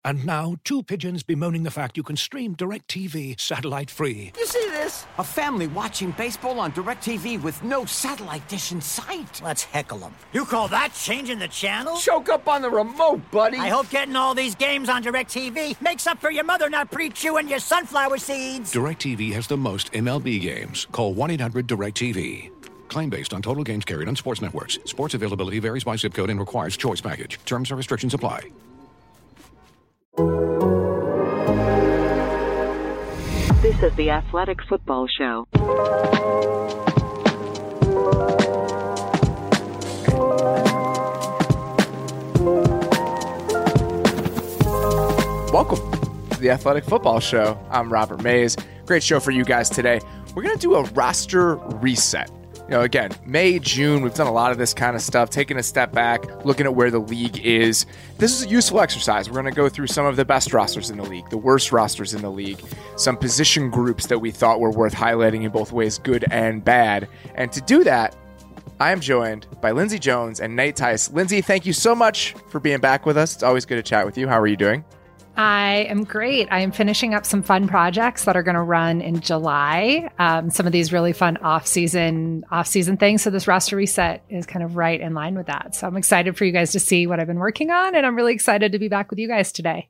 And now, two pigeons bemoaning the fact you can stream DirecTV satellite-free. You see this? A family watching baseball on DirecTV with no satellite dish in sight. Let's heckle them. You call that changing the channel? Choke up on the remote, buddy. I hope getting all these games on DirecTV makes up for your mother not pre-chewing your sunflower seeds. DirecTV has the most MLB games. Call 1-800-DirecTV. Claim based on total games carried on sports networks. Sports availability varies by zip code and requires choice package. Terms and restrictions apply. This is the Athletic Football Show. Welcome to the Athletic Football Show. I'm Robert Mays. Great show for you guys today. We're going to do a roster reset. You know, again, May, June, we've done a lot of this kind of stuff, taking a step back, looking at where the league is. This is a useful exercise. We're going to go through some of the best rosters in the league, the worst rosters in the league, some position groups that we thought were worth highlighting in both ways, good and bad. And to do that, I am joined by Lindsey Jones and Nate Tice. Lindsey, thank you so much for being back with us. It's always good to chat with you. How are you doing? I am great. I am finishing up some fun projects that are going to run in July. Some of these really fun off-season things. So this roster reset is kind of right in line with that. So I'm excited for you guys to see what I've been working on, and I'm really excited to be back with you guys today.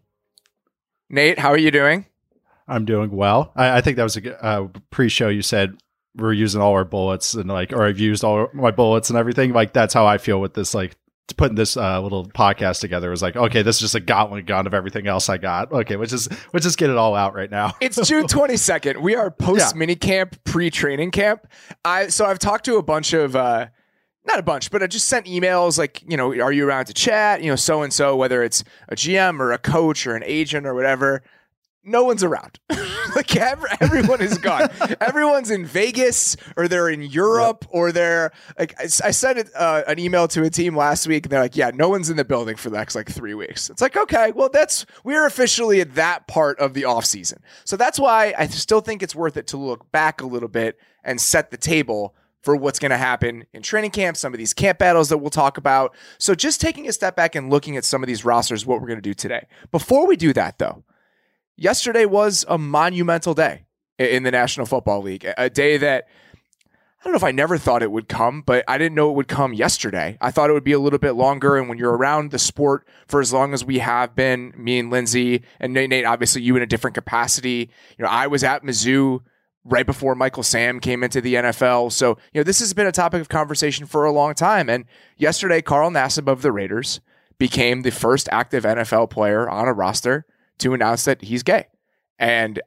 Nate, how are you doing? I'm doing well. I think that was a pre-show. You said we're using all our bullets and or I've used all my bullets and everything. Like that's how I feel with this, putting this little podcast together. Was like, okay, this is just a gauntlet gun of everything else I got. Okay, we'll just get it all out right now. It's June 22nd. We are post minicamp, pre-training camp. So I've talked to a bunch of, not a bunch, but I just sent emails like, are you around to chat? So-and-so, whether it's a GM or a coach or an agent or whatever. No one's around. Everyone is gone. Everyone's in Vegas or they're in Europe or they're like, I sent an email to a team last week and they're like, yeah, no one's in the building for the next 3 weeks. It's like, okay, well we're officially at that part of the off season. So that's why I still think it's worth it to look back a little bit and set the table for what's going to happen in training camp, some of these camp battles that we'll talk about. So just taking a step back and looking at some of these rosters, what we're going to do today. Before we do that though, yesterday was a monumental day in the National Football League, a day that I don't know if I never thought it would come, but I didn't know it would come yesterday. I thought it would be a little bit longer. And when you're around the sport for as long as we have been, me and Lindsey and Nate, obviously you in a different capacity. I was at Mizzou right before Michael Sam came into the NFL. So, this has been a topic of conversation for a long time. And yesterday, Carl Nassib of the Raiders became the first active NFL player on a roster to announce that he's gay. And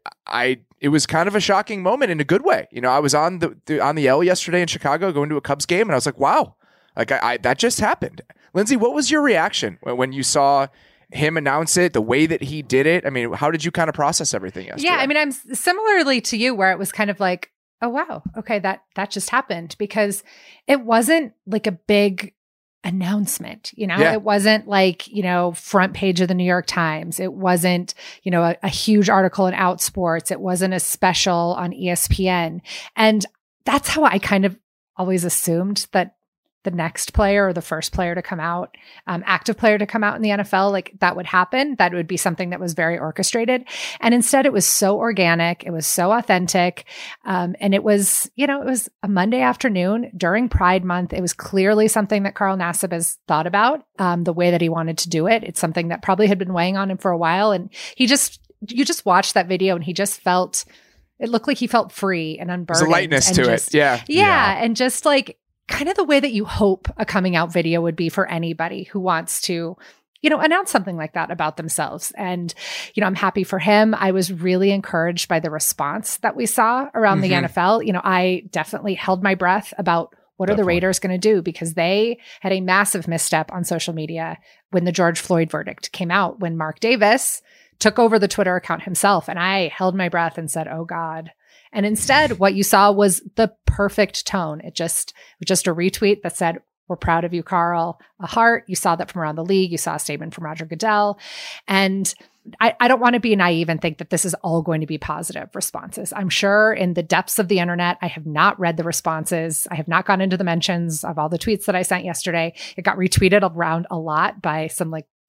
it was kind of a shocking moment in a good way. I was on the L yesterday in Chicago going to a Cubs game and I was like, wow, that just happened. Lindsey, what was your reaction when you saw him announce it, the way that he did it? I mean, how did you kind of process everything yesterday? Yeah, I mean, I'm similarly to you where it was kind of like, oh, wow, okay, that just happened because it wasn't like a big announcement, It wasn't like, front page of the New York Times. It wasn't, a huge article in Outsports. It wasn't a special on ESPN. And that's how I kind of always assumed that the next player or the first player to come out, active player to come out in the NFL, that would happen. That would be something that was very orchestrated. And instead it was so organic. It was so authentic. And it was, it was a Monday afternoon during Pride Month. It was clearly something that Carl Nassib has thought about, the way that he wanted to do it. It's something that probably had been weighing on him for a while. And you just watched that video and he just felt, it looked like he felt free and unburdened. There's a lightness to it. Yeah. And just kind of the way that you hope a coming out video would be for anybody who wants to, announce something like that about themselves. And, I'm happy for him. I was really encouraged by the response that we saw around the NFL. I definitely held my breath about what are the Raiders going to do, because they had a massive misstep on social media when the George Floyd verdict came out, when Mark Davis took over the Twitter account himself. And I held my breath and said, oh God. And instead, what you saw was the perfect tone. It was just a retweet that said, we're proud of you, Carl. A heart. You saw that from around the league. You saw a statement from Roger Goodell. And I don't want to be naive and think that this is all going to be positive responses. I'm sure in the depths of the internet, I have not read the responses. I have not gone into the mentions of all the tweets that I sent yesterday. It got retweeted around a lot by some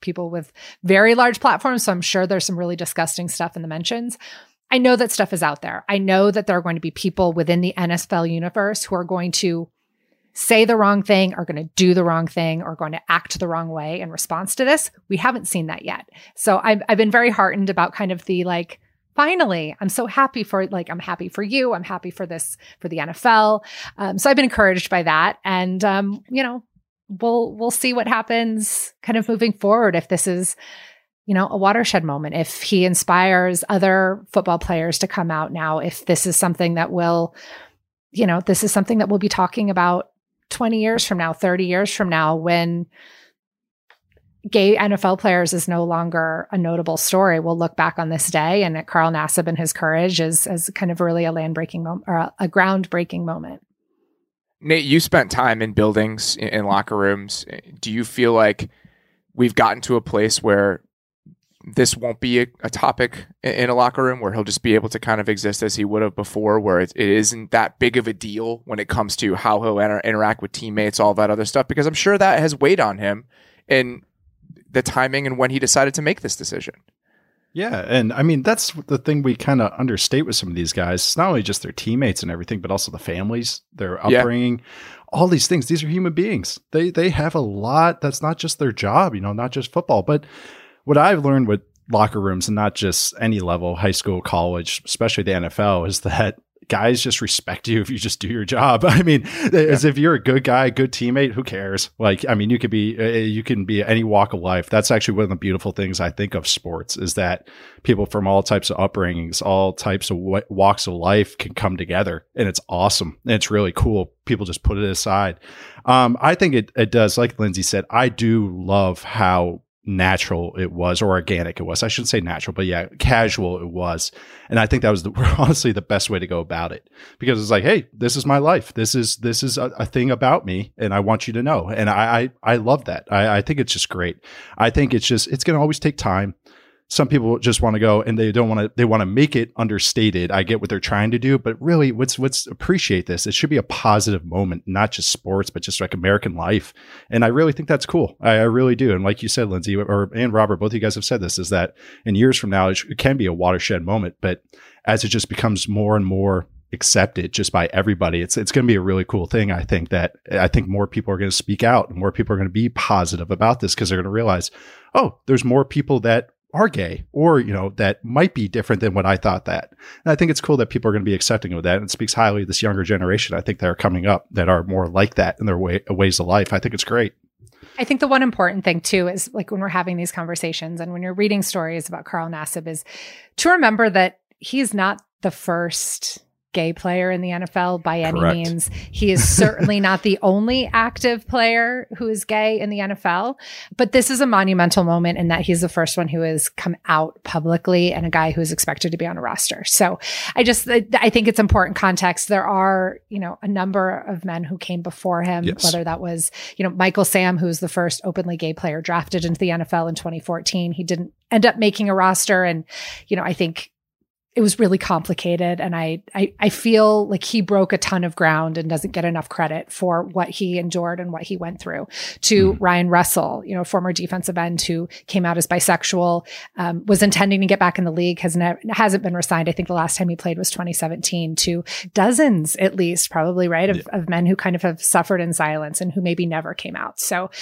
people with very large platforms. So I'm sure there's some really disgusting stuff in the mentions. I know that stuff is out there. I know that there are going to be people within the NFL universe who are going to say the wrong thing, are going to do the wrong thing, or going to act the wrong way in response to this. We haven't seen that yet. So I've been very heartened about kind of the like, finally, I'm so happy for I'm happy for you. I'm happy for this, for the NFL. So I've been encouraged by that. And, we'll see what happens kind of moving forward. If this is, a watershed moment, if he inspires other football players to come out now, if this is something that will, this is something that we'll be talking about 20 years from now, 30 years from now, when gay NFL players is no longer a notable story. We'll look back on this day and at Carl Nassib and his courage as kind of really a land-breaking moment or a groundbreaking moment. Nate, you spent time in buildings, in locker rooms. Do you feel like we've gotten to a place where this won't be a topic in a locker room, where he'll just be able to kind of exist as he would have before, where it isn't that big of a deal when it comes to how he'll interact with teammates, all that other stuff? Because I'm sure that has weighed on him in the timing and when he decided to make this decision. Yeah. And I mean, that's the thing we kind of understate with some of these guys. It's not only just their teammates and everything, but also the families, their upbringing, all these things. These are human beings. They have a lot. That's not just their job, not just football. But what I've learned with locker rooms, and not just any level, high school, college, especially the NFL, is that guys just respect you if you just do your job. I mean, as if you're a good guy, good teammate, who cares? You can be any walk of life. That's actually one of the beautiful things I think of sports, is that people from all types of upbringings, all types of walks of life can come together, and it's awesome. And it's really cool. People just put it aside. I think it does. Like Lindsay said, I do love how natural it was, or organic it was. I shouldn't say natural, but yeah, casual it was. And I think that was honestly the best way to go about it, because it's like, hey, this is my life. This is a thing about me, and I want you to know. And I love that. I think it's just great. I think it's going to always take time. Some people just want to go and they want to make it understated. I get what they're trying to do, but really let's appreciate this. It should be a positive moment, not just sports, but just like American life. And I really think that's cool. I really do. And like you said, Lindsay and Robert, both of you guys have said this, is that in years from now, it can be a watershed moment, but as it just becomes more and more accepted just by everybody, it's going to be a really cool thing. I think more people are going to speak out, and more people are going to be positive about this, because they're going to realize, oh, there's more people that are gay, or, that might be different than what I thought that. And I think it's cool that people are going to be accepting of that. And it speaks highly of this younger generation, I think, that are coming up that are more like that in their ways of life. I think it's great. I think the one important thing too is, like, when we're having these conversations and when you're reading stories about Carl Nassib, is to remember that he's not the first gay player in the NFL by any means. He is certainly not the only active player who is gay in the NFL, but this is a monumental moment in that he's the first one who has come out publicly, and a guy who is expected to be on a roster. So I think it's important context. There are, a number of men who came before him, whether that was, Michael Sam, who's the first openly gay player drafted into the NFL in 2014. He didn't end up making a roster. And, I think it was really complicated. And I feel like he broke a ton of ground and doesn't get enough credit for what he endured and what he went through. To Ryan Russell, former defensive end who came out as bisexual, was intending to get back in the league, hasn't been re-signed. I think the last time he played was 2017. To dozens, at least, probably, right, of men who kind of have suffered in silence and who maybe never came out. So,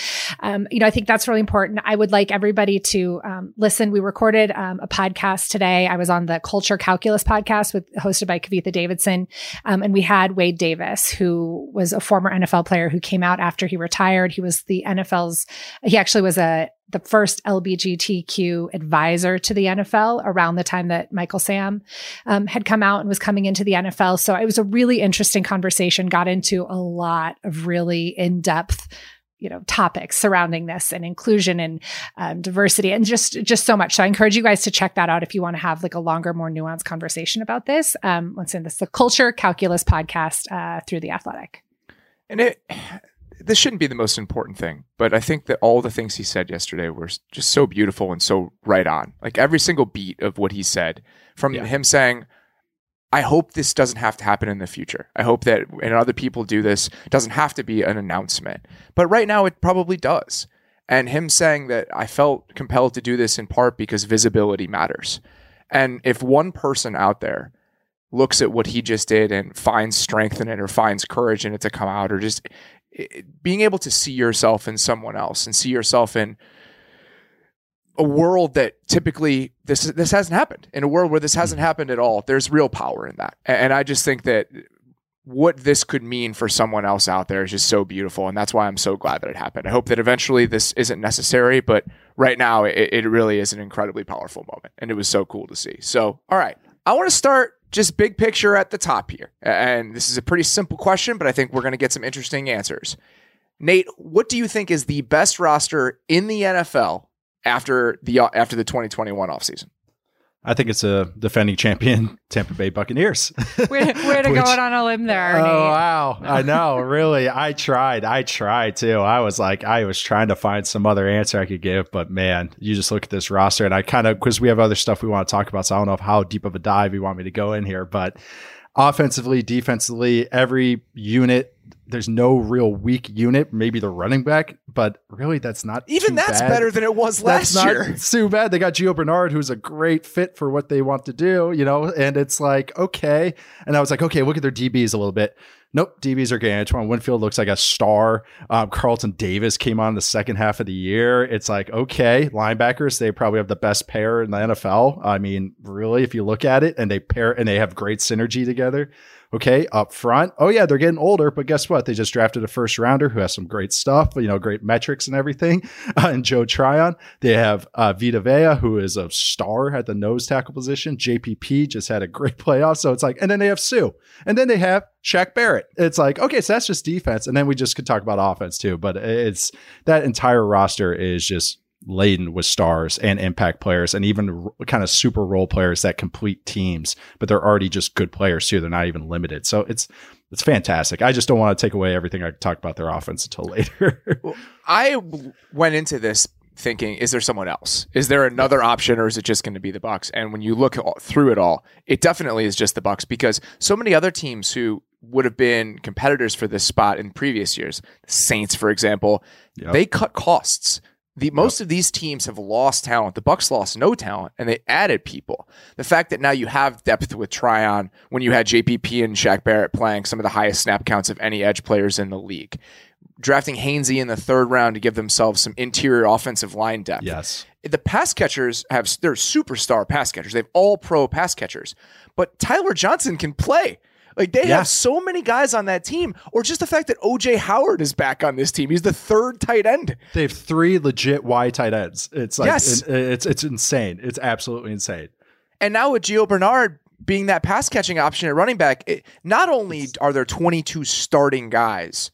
I think that's really important. I would like everybody to listen. We recorded a podcast today. I was on the Culture Calculus podcast hosted by Kavitha Davidson. And we had Wade Davis, who was a former NFL player who came out after he retired. He was he actually was the first LGBTQ advisor to the NFL around the time that Michael Sam had come out and was coming into the NFL. So it was a really interesting conversation, got into a lot of really in-depth topics surrounding this, and inclusion and diversity, and just so much. So I encourage you guys to check that out if you want to have like a longer, more nuanced conversation about this. Once again, this is the Culture Calculus podcast through The Athletic. And this shouldn't be the most important thing, but I think that all the things he said yesterday were just so beautiful and so right on. Like every single beat of what he said, from him saying, I hope this doesn't have to happen in the future. I hope that when other people do this, it doesn't have to be an announcement. But right now, it probably does. and him saying that I felt compelled to do this in part because visibility matters. And if one person out there looks at what he just did and finds strength in it or finds courage in it to come out, or just being able to see yourself in someone else and see yourself in a world that typically this hasn't happened, in a world where this hasn't happened at all, there's real power in that. And I just think that what this could mean for someone else out there is just so beautiful. And that's why I'm so glad that it happened. I hope that eventually this isn't necessary, but right now it really is an incredibly powerful moment. And it was so cool to see. So, all right, I want to start just big picture at the top here. And this is a pretty simple question, but I think we're going to get some interesting answers. Nate, what do you think is the best roster in the NFL after the 2021 offseason? I think it's a defending champion Tampa Bay Buccaneers. Way to go out on a limb there, Nate. Oh, wow. I know. Really. I tried too. I was trying to find some other answer I could give, but man, you just look at this roster and because we have other stuff we want to talk about. So I don't know how deep of a dive you want me to go in here, but offensively, defensively, every unit, there's no real weak unit, maybe the running back, but really that's not even that's bad. Better than it was last year. It's too bad. They got Gio Bernard, who's a great fit for what they want to do, and it's like, okay. And I was like, okay, look at their DBs a little bit. Nope, DBs are getting. Antoine Winfield looks like a star. Carlton Davis came on the second half of the year. It's like, okay, linebackers, they probably have the best pair in the NFL. I mean, really, if you look at it, and they have great synergy together. Okay, up front. Oh yeah, they're getting older, but guess what? They just drafted a first rounder who has some great stuff, great metrics and everything. And Joe Tryon. They have Vita Vea, who is a star at the nose tackle position. JPP just had a great playoff. So it's like, and then they have Sue, and then they have Shaq Barrett. It's like, okay, so that's just defense. And then we just could talk about offense too, but it's that entire roster is just laden with stars and impact players and even kind of super role players that complete teams, but they're already just good players too. They're not even limited. So it's fantastic. I just don't want to take away everything I talk about their offense until later. Well, I went into this thinking, is there someone else? Is there another option, or is it just going to be the Bucs? And when you look through it all, it definitely is just the Bucs, because so many other teams who would have been competitors for this spot in previous years, the Saints, for example, they cut costs. Most of these teams have lost talent. The Bucs lost no talent, and they added people. The fact that now you have depth with Tryon, when you had JPP and Shaq Barrett playing some of the highest snap counts of any edge players in the league. Drafting Hainsey in the third round to give themselves some interior offensive line depth. Yes. The pass catchers they're superstar pass catchers. They have all pro pass catchers. But Tyler Johnson can play. Like, they have so many guys on that team, or just the fact that OJ Howard is back on this team. He's the third tight end. They have 3 legit wide tight ends. It's like, it's insane. It's absolutely insane. And now with Gio Bernard being that pass catching option at running back, not only are there 22 starting guys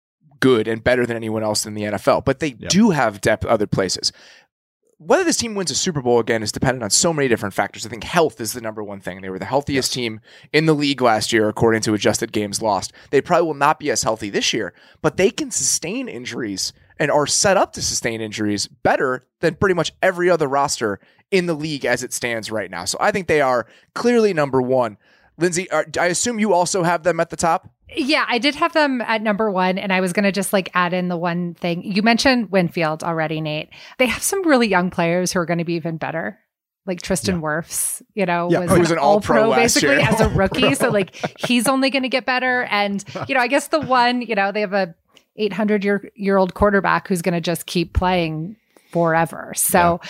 good and better than anyone else in the NFL, but they do have depth other places. Whether this team wins a Super Bowl again is dependent on so many different factors. I think health is the number one thing. They were the healthiest team in the league last year, according to adjusted games lost. They probably will not be as healthy this year, but they can sustain injuries and are set up to sustain injuries better than pretty much every other roster in the league as it stands right now. So I think they are clearly number one. Lindsay, I assume you also have them at the top? Yeah, I did have them at number one, and I was going to just add in the one thing. You mentioned Winfield already, Nate. They have some really young players who are going to be even better. Like Tristan Wirfs, was an all-pro basically as a rookie. So he's only going to get better. And, I guess the one, they have a 800-year-old quarterback who's going to just keep playing forever. So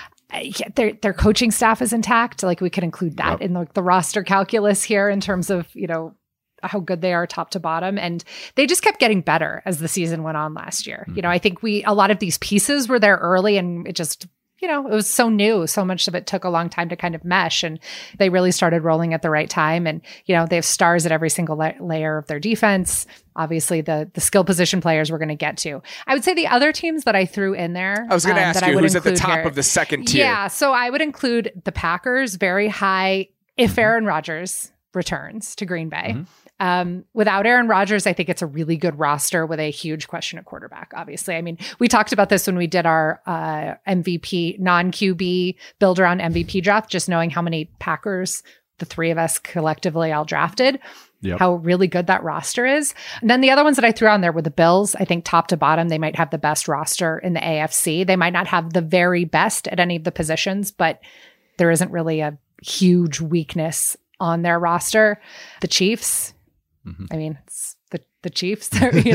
their coaching staff is intact. We could include that in the roster calculus here in terms of, how good they are top to bottom. And they just kept getting better as the season went on last year. Mm-hmm. I think a lot of these pieces were there early, and it just, it was so new. So much of it took a long time to kind of mesh, and they really started rolling at the right time. And, they have stars at every single layer of their defense. Obviously the skill position players we're going to get to. I would say the other teams that I threw in there. I was going to ask you who's at the top of the second tier. Yeah. So I would include the Packers very high if Aaron Rodgers returns to Green Bay. Mm-hmm. Without Aaron Rodgers, I think it's a really good roster with a huge question at quarterback, obviously. I mean, we talked about this when we did our MVP, non-QB build around MVP draft, just knowing how many Packers the three of us collectively all drafted, Yep. how really good that roster is. And then the other ones that I threw on there were the Bills. I think top to bottom, they might have the best roster in the AFC. They might not have the very best at any of the positions, but there isn't really a huge weakness on their roster. The Chiefs, I mean, it's the Chiefs,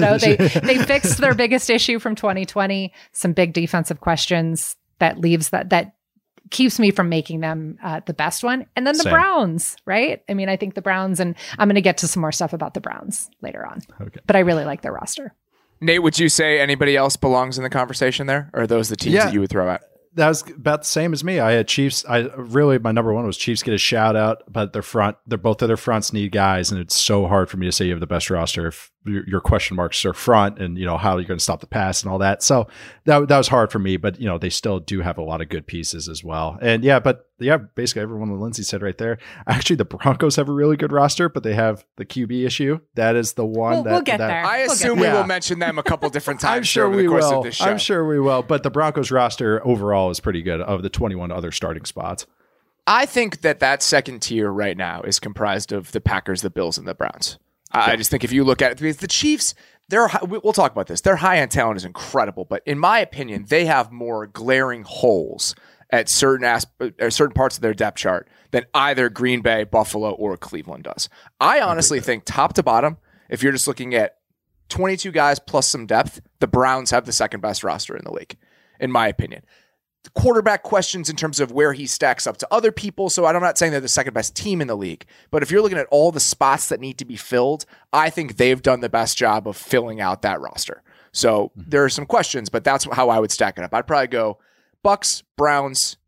they fixed their biggest issue from 2020, some big defensive questions that leaves that keeps me from making them the best one. And then the Browns, right? I mean, I think the Browns, and I'm going to get to some more stuff about the Browns later on. Okay. But I really like their roster. Nate, would you say anybody else belongs in the conversation there? Or are those the teams that you would throw out? That was about the same as me. I had Chiefs. My number one was Chiefs get a shout out, but both of their fronts need guys, and it's so hard for me to say you have the best roster if your question marks are front and how you're going to stop the pass and all that. So that was hard for me, but they still do have a lot of good pieces as well. And basically everyone that Lindsay said right there. Actually, the Broncos have a really good roster, but they have the QB issue. That is the one we'll get there. I assume we will mention them a couple different times over the course of this show. I'm sure we will. But the Broncos roster overall is pretty good of the 21 other starting spots. I think that second tier right now is comprised of the Packers, the Bills, and the Browns. I just think if you look at it, because the Chiefs, we'll talk about this. Their high-end talent is incredible, but in my opinion, they have more glaring holes at certain parts of their depth chart than either Green Bay, Buffalo, or Cleveland does. I honestly think top to bottom, if you're just looking at 22 guys plus some depth, the Browns have the second best roster in the league, in my opinion. The quarterback questions in terms of where he stacks up to other people, so I'm not saying they're the second best team in the league, but if you're looking at all the spots that need to be filled, I think they've done the best job of filling out that roster. So there are some questions, but that's how I would stack it up. I'd probably go Bucks, Browns,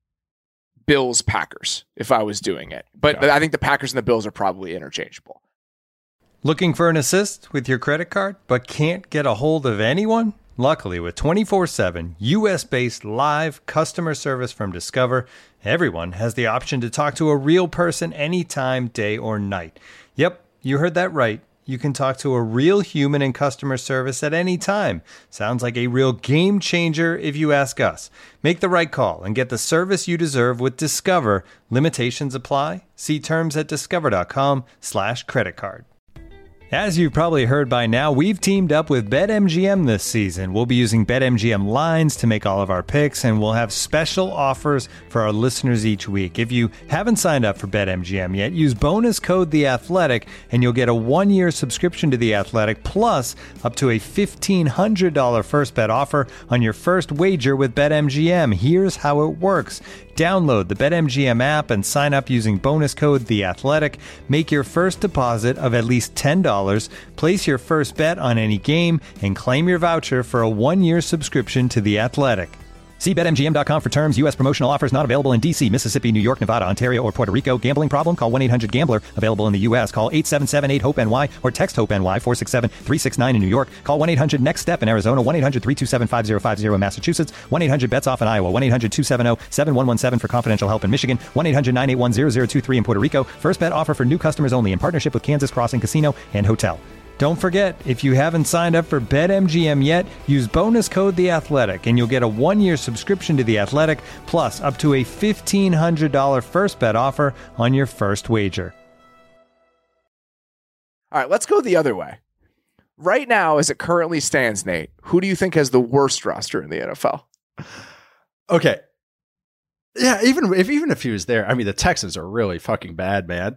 Bills, Packers if I was doing it. But I think the Packers and the Bills are probably interchangeable. Looking for an assist with your credit card, but can't get a hold of anyone? Luckily, with 24/7 U.S.-based live customer service from Discover, everyone has the option to talk to a real person anytime, day or night. Yep, you heard that right. You can talk to a real human in customer service at any time. Sounds like a real game changer if you ask us. Make the right call and get the service you deserve with Discover. Limitations apply. See terms at discover.com/creditcard. As you've probably heard by now, we've teamed up with BetMGM this season. We'll be using BetMGM lines to make all of our picks, and we'll have special offers for our listeners each week. If you haven't signed up for BetMGM yet, use bonus code The Athletic, and you'll get a 1-year subscription to The Athletic, plus up to a $1,500 first bet offer on your first wager with BetMGM. Here's how it works. Download the BetMGM app and sign up using bonus code The Athletic. Make your first deposit of at least $10. Place your first bet on any game and claim your voucher for a 1-year subscription to The Athletic. See BetMGM.com for terms. U.S. promotional offers not available in D.C., Mississippi, New York, Nevada, Ontario, or Puerto Rico. Gambling problem? Call 1-800-GAMBLER. Available in the U.S. Call 877-8-HOPE-NY or text HOPE-NY 467-369 in New York. Call 1-800-NEXT-STEP in Arizona. 1-800-327-5050 in Massachusetts. 1-800-BETS-OFF in Iowa. 1-800-270-7117 for confidential help in Michigan. 1-800-981-0023 in Puerto Rico. First bet offer for new customers only in partnership with Kansas Crossing Casino and Hotel. Don't forget, if you haven't signed up for BetMGM yet, use bonus code The Athletic, and you'll get a 1-year subscription to The Athletic, plus up to a $1,500 first bet offer on your first wager. All right, let's go the other way. Right now, as it currently stands, Nate, who do you think has the worst roster in the NFL? Okay. Yeah, even if he was there, I mean, the Texans are really fucking bad, man.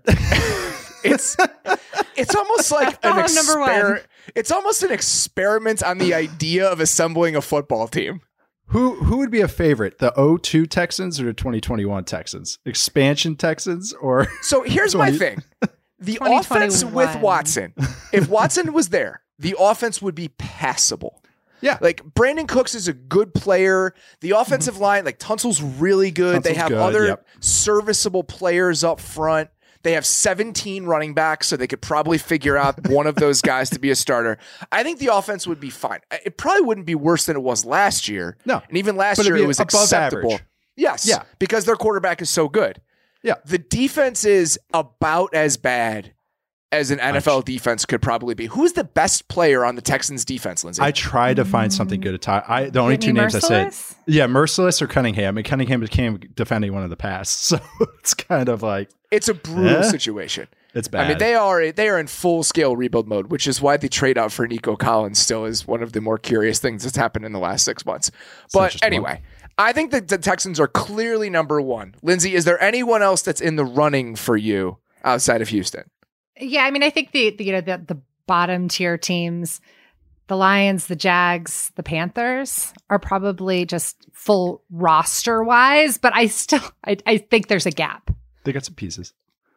It's almost like it's almost an experiment on the idea of assembling a football team. Who would be a favorite? The 2002 Texans or the 2021 Texans? Expansion Texans or So here's my thing. The offense with Watson, if Watson was there, the offense would be passable. Yeah. Like Brandon Cooks is a good player. The offensive line, like Tunsil's really good. They have other serviceable players up front. They have 17 running backs, so they could probably figure out one of those guys to be a starter. I think the offense would be fine. It probably wouldn't be worse than it was last year. No. And even last year, it was acceptable. Average. Yes. Yeah. Because their quarterback is so good. Yeah. The defense is about as bad as an NFL defense could probably be. Who's the best player on the Texans defense, Lindsay? I tried to find something good to tie. The only two names I said, Merciless or Cunningham. And Cunningham became defending one of the past. So it's kind of like. It's a brutal situation. It's bad. I mean, they are in full scale rebuild mode, which is why the trade out for Nico Collins still is one of the more curious things that's happened in the last 6 months. But anyway, I think that the Texans are clearly number one. Lindsay, is there anyone else that's in the running for you outside of Houston? Yeah, I mean, I think the bottom tier teams, the Lions, the Jags, the Panthers are probably just full roster wise, but I think there's a gap. They got some pieces.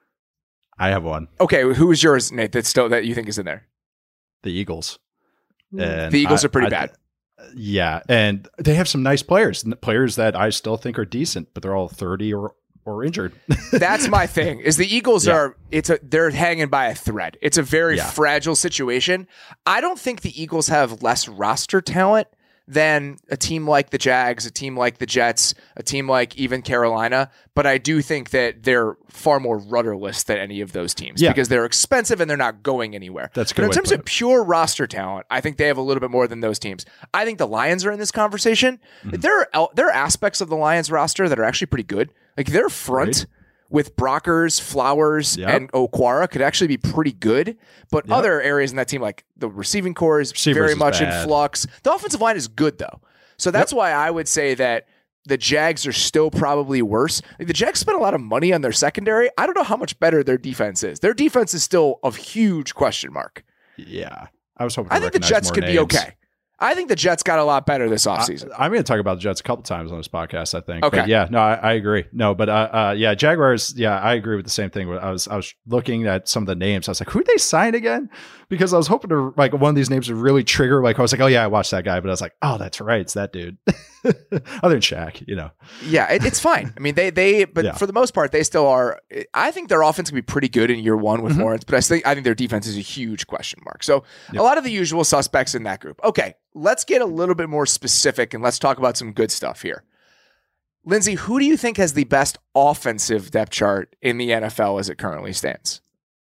I have one. Okay, who is yours, Nate, that you think is in there? The Eagles. And the Eagles are pretty bad. Yeah, and they have some nice players that I still think are decent, but they're all 30 or injured. That's my thing. Is the Eagles they're hanging by a thread. It's a very fragile situation. I don't think the Eagles have less roster talent than a team like the Jags, a team like the Jets, a team like even Carolina. But I do think that they're far more rudderless than any of those teams because they're expensive and they're not going anywhere. That's good. But in terms of pure roster talent, I think they have a little bit more than those teams. I think the Lions are in this conversation. Mm-hmm. There are aspects of the Lions roster that are actually pretty good. Like their front with Brockers, Flowers, and Okwara could actually be pretty good. But other areas in that team, like the receiving core is very much in flux. The offensive line is good, though. So that's why I would say that the Jags are still probably worse. Like the Jags spent a lot of money on their secondary. I don't know how much better their defense is. Their defense is still a huge question mark. Yeah. I was hoping I think the Jets could be okay. I think the Jets got a lot better this offseason. I'm going to talk about the Jets a couple times on this podcast, I think. Okay. But yeah, no, I agree. No, but Jaguars, I agree with the same thing. I was looking at some of the names. I was like, who did they sign again? Because I was hoping to like one of these names would really trigger. Like I was like, oh yeah, I watched that guy, but I was like, oh, that's right, it's that dude. Other than Shaq, Yeah, it's fine. I mean, but for the most part, they still are. I think their offense can be pretty good in year one with Lawrence, but I think their defense is a huge question mark. So a lot of the usual suspects in that group. Okay, let's get a little bit more specific and let's talk about some good stuff here. Lindsay, who do you think has the best offensive depth chart in the NFL as it currently stands?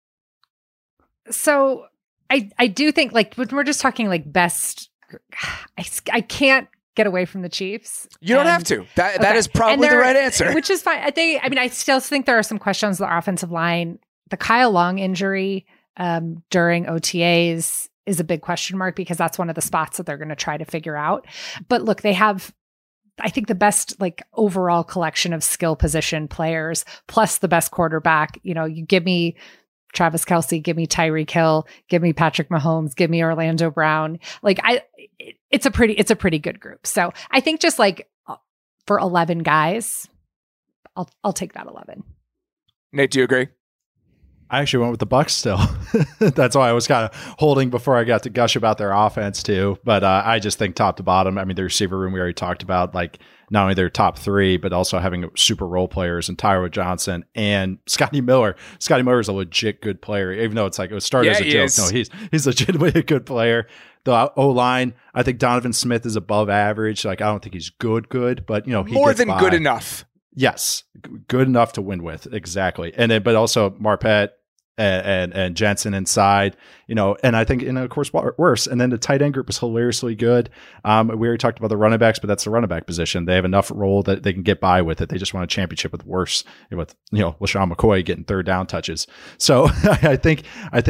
So I do think like when we're just talking like best, I can't get away from the Chiefs. You don't have to. That is probably the right answer. Which is fine. I still think there are some questions on the offensive line. The Kyle Long injury during OTAs is a big question mark because that's one of the spots that they're going to try to figure out. But look, they have, I think, the best like overall collection of skill position players, plus the best quarterback. You give me Travis Kelce, give me Tyreek Hill, give me Patrick Mahomes, give me Orlando Brown. Like it's a pretty good group. So I think just like for 11 guys, I'll take that 11. Nate, do you agree? I actually went with the Bucs still. That's why I was kind of holding before I got to gush about their offense too. But I just think top to bottom, I mean, the receiver room we already talked about, like not only their top three, but also having super role players and Tyrod Johnson and Scotty Miller. Scotty Miller is a legit good player, even though it's like it was started as a joke. Is. No, he's legitimately a good player. The O-line, I think Donovan Smith is above average. Like I don't think he's good, but he more than good enough. Yes, good enough to win with, exactly. And then, but also Marpet and Jensen inside, and I think, of course, worse. And then the tight end group is hilariously good. We already talked about the running backs, but that's the running back position. They have enough role that they can get by with it. They just want a championship with worse, with LaShawn McCoy getting third down touches. So I think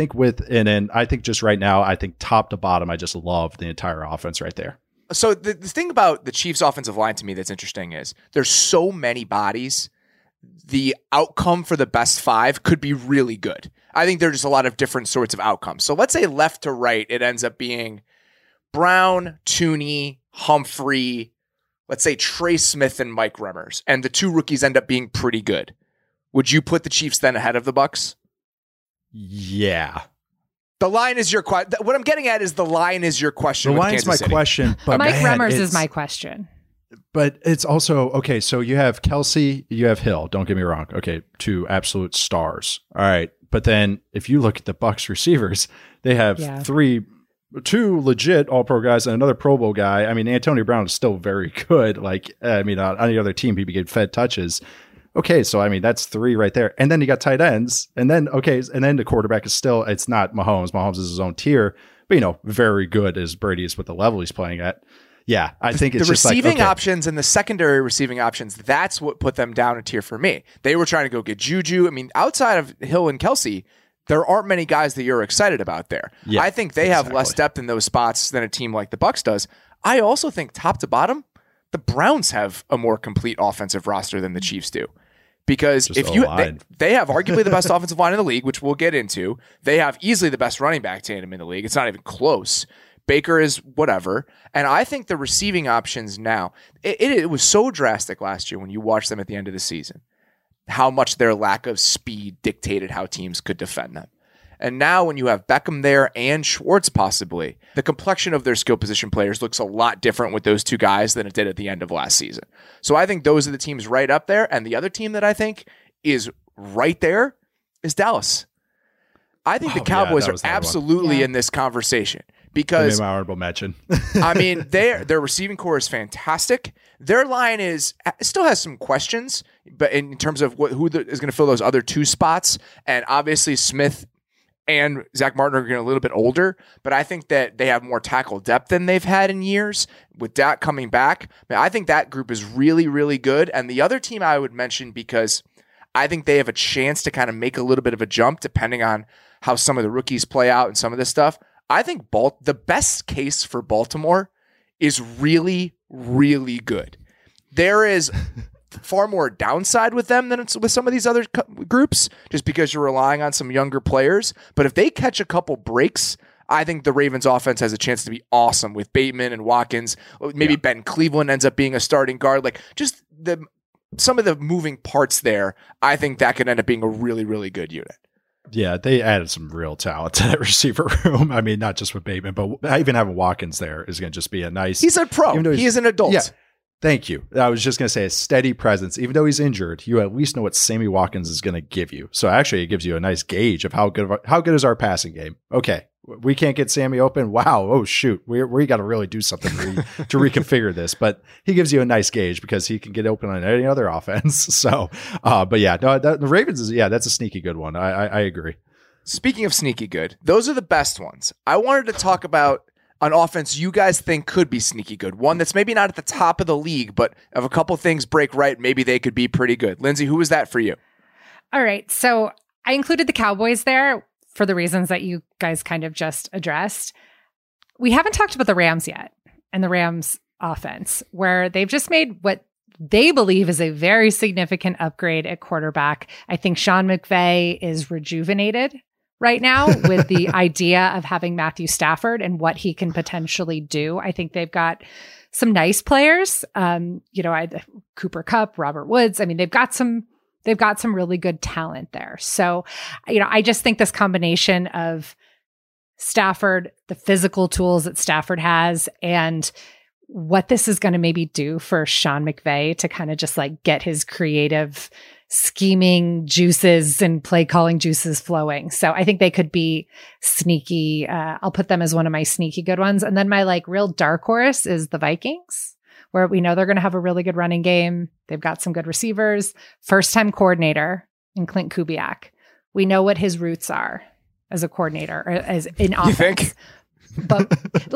just right now, I think top to bottom, I just love the entire offense right there. So the thing about the Chiefs' offensive line to me that's interesting is there's so many bodies. The outcome for the best five could be really good. I think there's just a lot of different sorts of outcomes. So let's say left to right, it ends up being Brown, Tooney, Humphrey, let's say Trey Smith and Mike Remmers, and the two rookies end up being pretty good. Would you put the Chiefs then ahead of the Bucs? Yeah. The line is your question. What I'm getting at is the line is your question. The line is my question. But Mike Remmers is my question. But it's also, okay, so you have Kelce, you have Hill, don't get me wrong. Okay, two absolute stars. All right. But then if you look at the Bucs receivers, they have two legit all-pro guys and another Pro Bowl guy. I mean, Antonio Brown is still very good. Like, on any other team, he'd be getting fed touches. Okay, so I mean that's 3 right there, and then you got tight ends, and then the quarterback is still, it's not Mahomes. Mahomes is his own tier, but very good as Brady is with the level he's playing at. Yeah, I think it's the just receiving options and the secondary receiving options. That's what put them down a tier for me. They were trying to go get Juju. I mean, outside of Hill and Kelsey, there aren't many guys that you're excited about there. Yeah, I think they have less depth in those spots than a team like the Bucs does. I also think top to bottom, the Browns have a more complete offensive roster than the Chiefs do. Because they have arguably the best offensive line in the league, which we'll get into. They have easily the best running back tandem in the league. It's not even close. Baker is whatever. And I think the receiving options now, it was so drastic last year when you watched them at the end of the season, how much their lack of speed dictated how teams could defend them. And now when you have Beckham there and Schwartz possibly, the complexion of their skill position players looks a lot different with those two guys than it did at the end of last season. So I think those are the teams right up there. And the other team that I think is right there is Dallas. I think the Cowboys are absolutely in this conversation because my honorable mention. I mean, their receiving core is fantastic. Their line still has some questions, but in terms of who is going to fill those other 2 spots, and obviously Smith and Zach Martin are getting a little bit older, but I think that they have more tackle depth than they've had in years. With Dak coming back, I think that group is really, really good. And the other team I would mention, because I think they have a chance to kind of make a little bit of a jump depending on how some of the rookies play out and some of this stuff. I think the best case for Baltimore is really, really good. There is far more downside with them than it's with some of these other groups, just because you're relying on some younger players. But if they catch a couple breaks, I think the Ravens offense has a chance to be awesome with Bateman and Watkins. Maybe Ben Cleveland ends up being a starting guard. Like just some of the moving parts there, I think that could end up being a really, really good unit. Yeah, they added some real talent to that receiver room. I mean, not just with Bateman, but even having Watkins there is going to just be a nice... He's a pro. He is an adult. Yeah. Thank you. I was just going to say a steady presence. Even though he's injured, you at least know what Sammy Watkins is going to give you. So actually it gives you a nice gauge of how good is our passing game. Okay, we can't get Sammy open. Wow. Oh, shoot. We got to really do something to reconfigure this. But he gives you a nice gauge because he can get open on any other offense. So, but yeah, no, the Ravens that's a sneaky good one. I agree. Speaking of sneaky good, those are the best ones. I wanted to talk about an offense you guys think could be sneaky good. One that's maybe not at the top of the league, but if a couple things break right, maybe they could be pretty good. Lindsay, who was that for you? All right. So I included the Cowboys there for the reasons that you guys kind of just addressed. We haven't talked about the Rams yet and the Rams offense, where they've just made what they believe is a very significant upgrade at quarterback. I think Sean McVay is rejuvenated right now with the idea of having Matthew Stafford and what he can potentially do. I think they've got some nice players. Cooper Kupp, Robert Woods. I mean, they've got some really good talent there. So, I just think this combination of Stafford, the physical tools that Stafford has, and what this is going to maybe do for Sean McVay to kind of just like get his creative scheming juices and play calling juices flowing. So I think they could be sneaky. I'll put them as one of my sneaky good ones. And then my real dark horse is the Vikings, where we know they're going to have a really good running game. They've got some good receivers, first time coordinator in Clint Kubiak. We know what his roots are as a coordinator, or as in offense. You think? But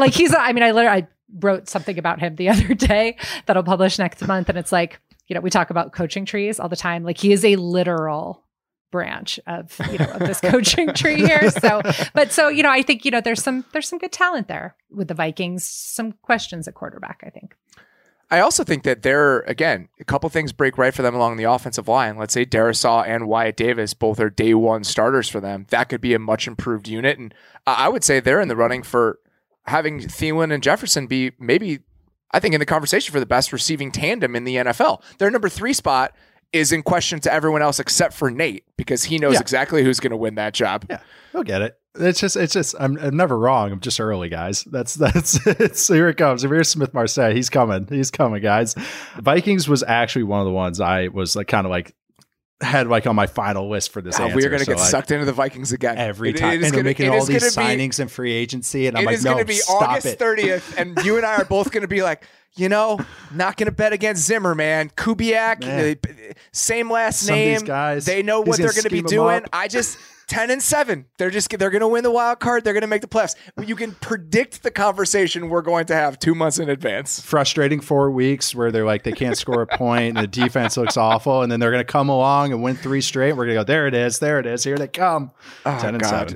I wrote something about him the other day that I'll publish next month. And it's like, we talk about coaching trees all the time. Like he is a literal branch of this coaching tree here. So I think, there's some good talent there with the Vikings, some questions at quarterback, I think. I also think that a couple things break right for them along the offensive line. Let's say Darisaw and Wyatt Davis both are day one starters for them. That could be a much improved unit. And I would say they're in the running for having Thielen and Jefferson be maybe, I think, in the conversation for the best receiving tandem in the NFL. Their number 3 spot is in question to everyone else except for Nate, because he knows exactly who's going to win that job. Yeah, he'll get it. It's just I'm never wrong. I'm just early, guys. That's here it comes. Here's Smith Marset. He's coming, guys. Vikings was actually one of the ones I was had on my final list for this answer. We're going to get sucked into the Vikings again. Every time. And they're making all these signings and free agency. And I'm like, no, stop it. It is going to be August 30th. And you and I are both going to be like, not going to bet against Zimmer, man. Kubiak, same last name. These guys, they know what they're going to be doing. 10-7. They're going to win the wild card. They're going to make the playoffs. You can predict the conversation we're going to have 2 months in advance. Frustrating 4 weeks where they're like, they can't score a point and the defense looks awful. And then they're going to come along and win 3 straight. We're going to go, there it is. Here they come. 10-7.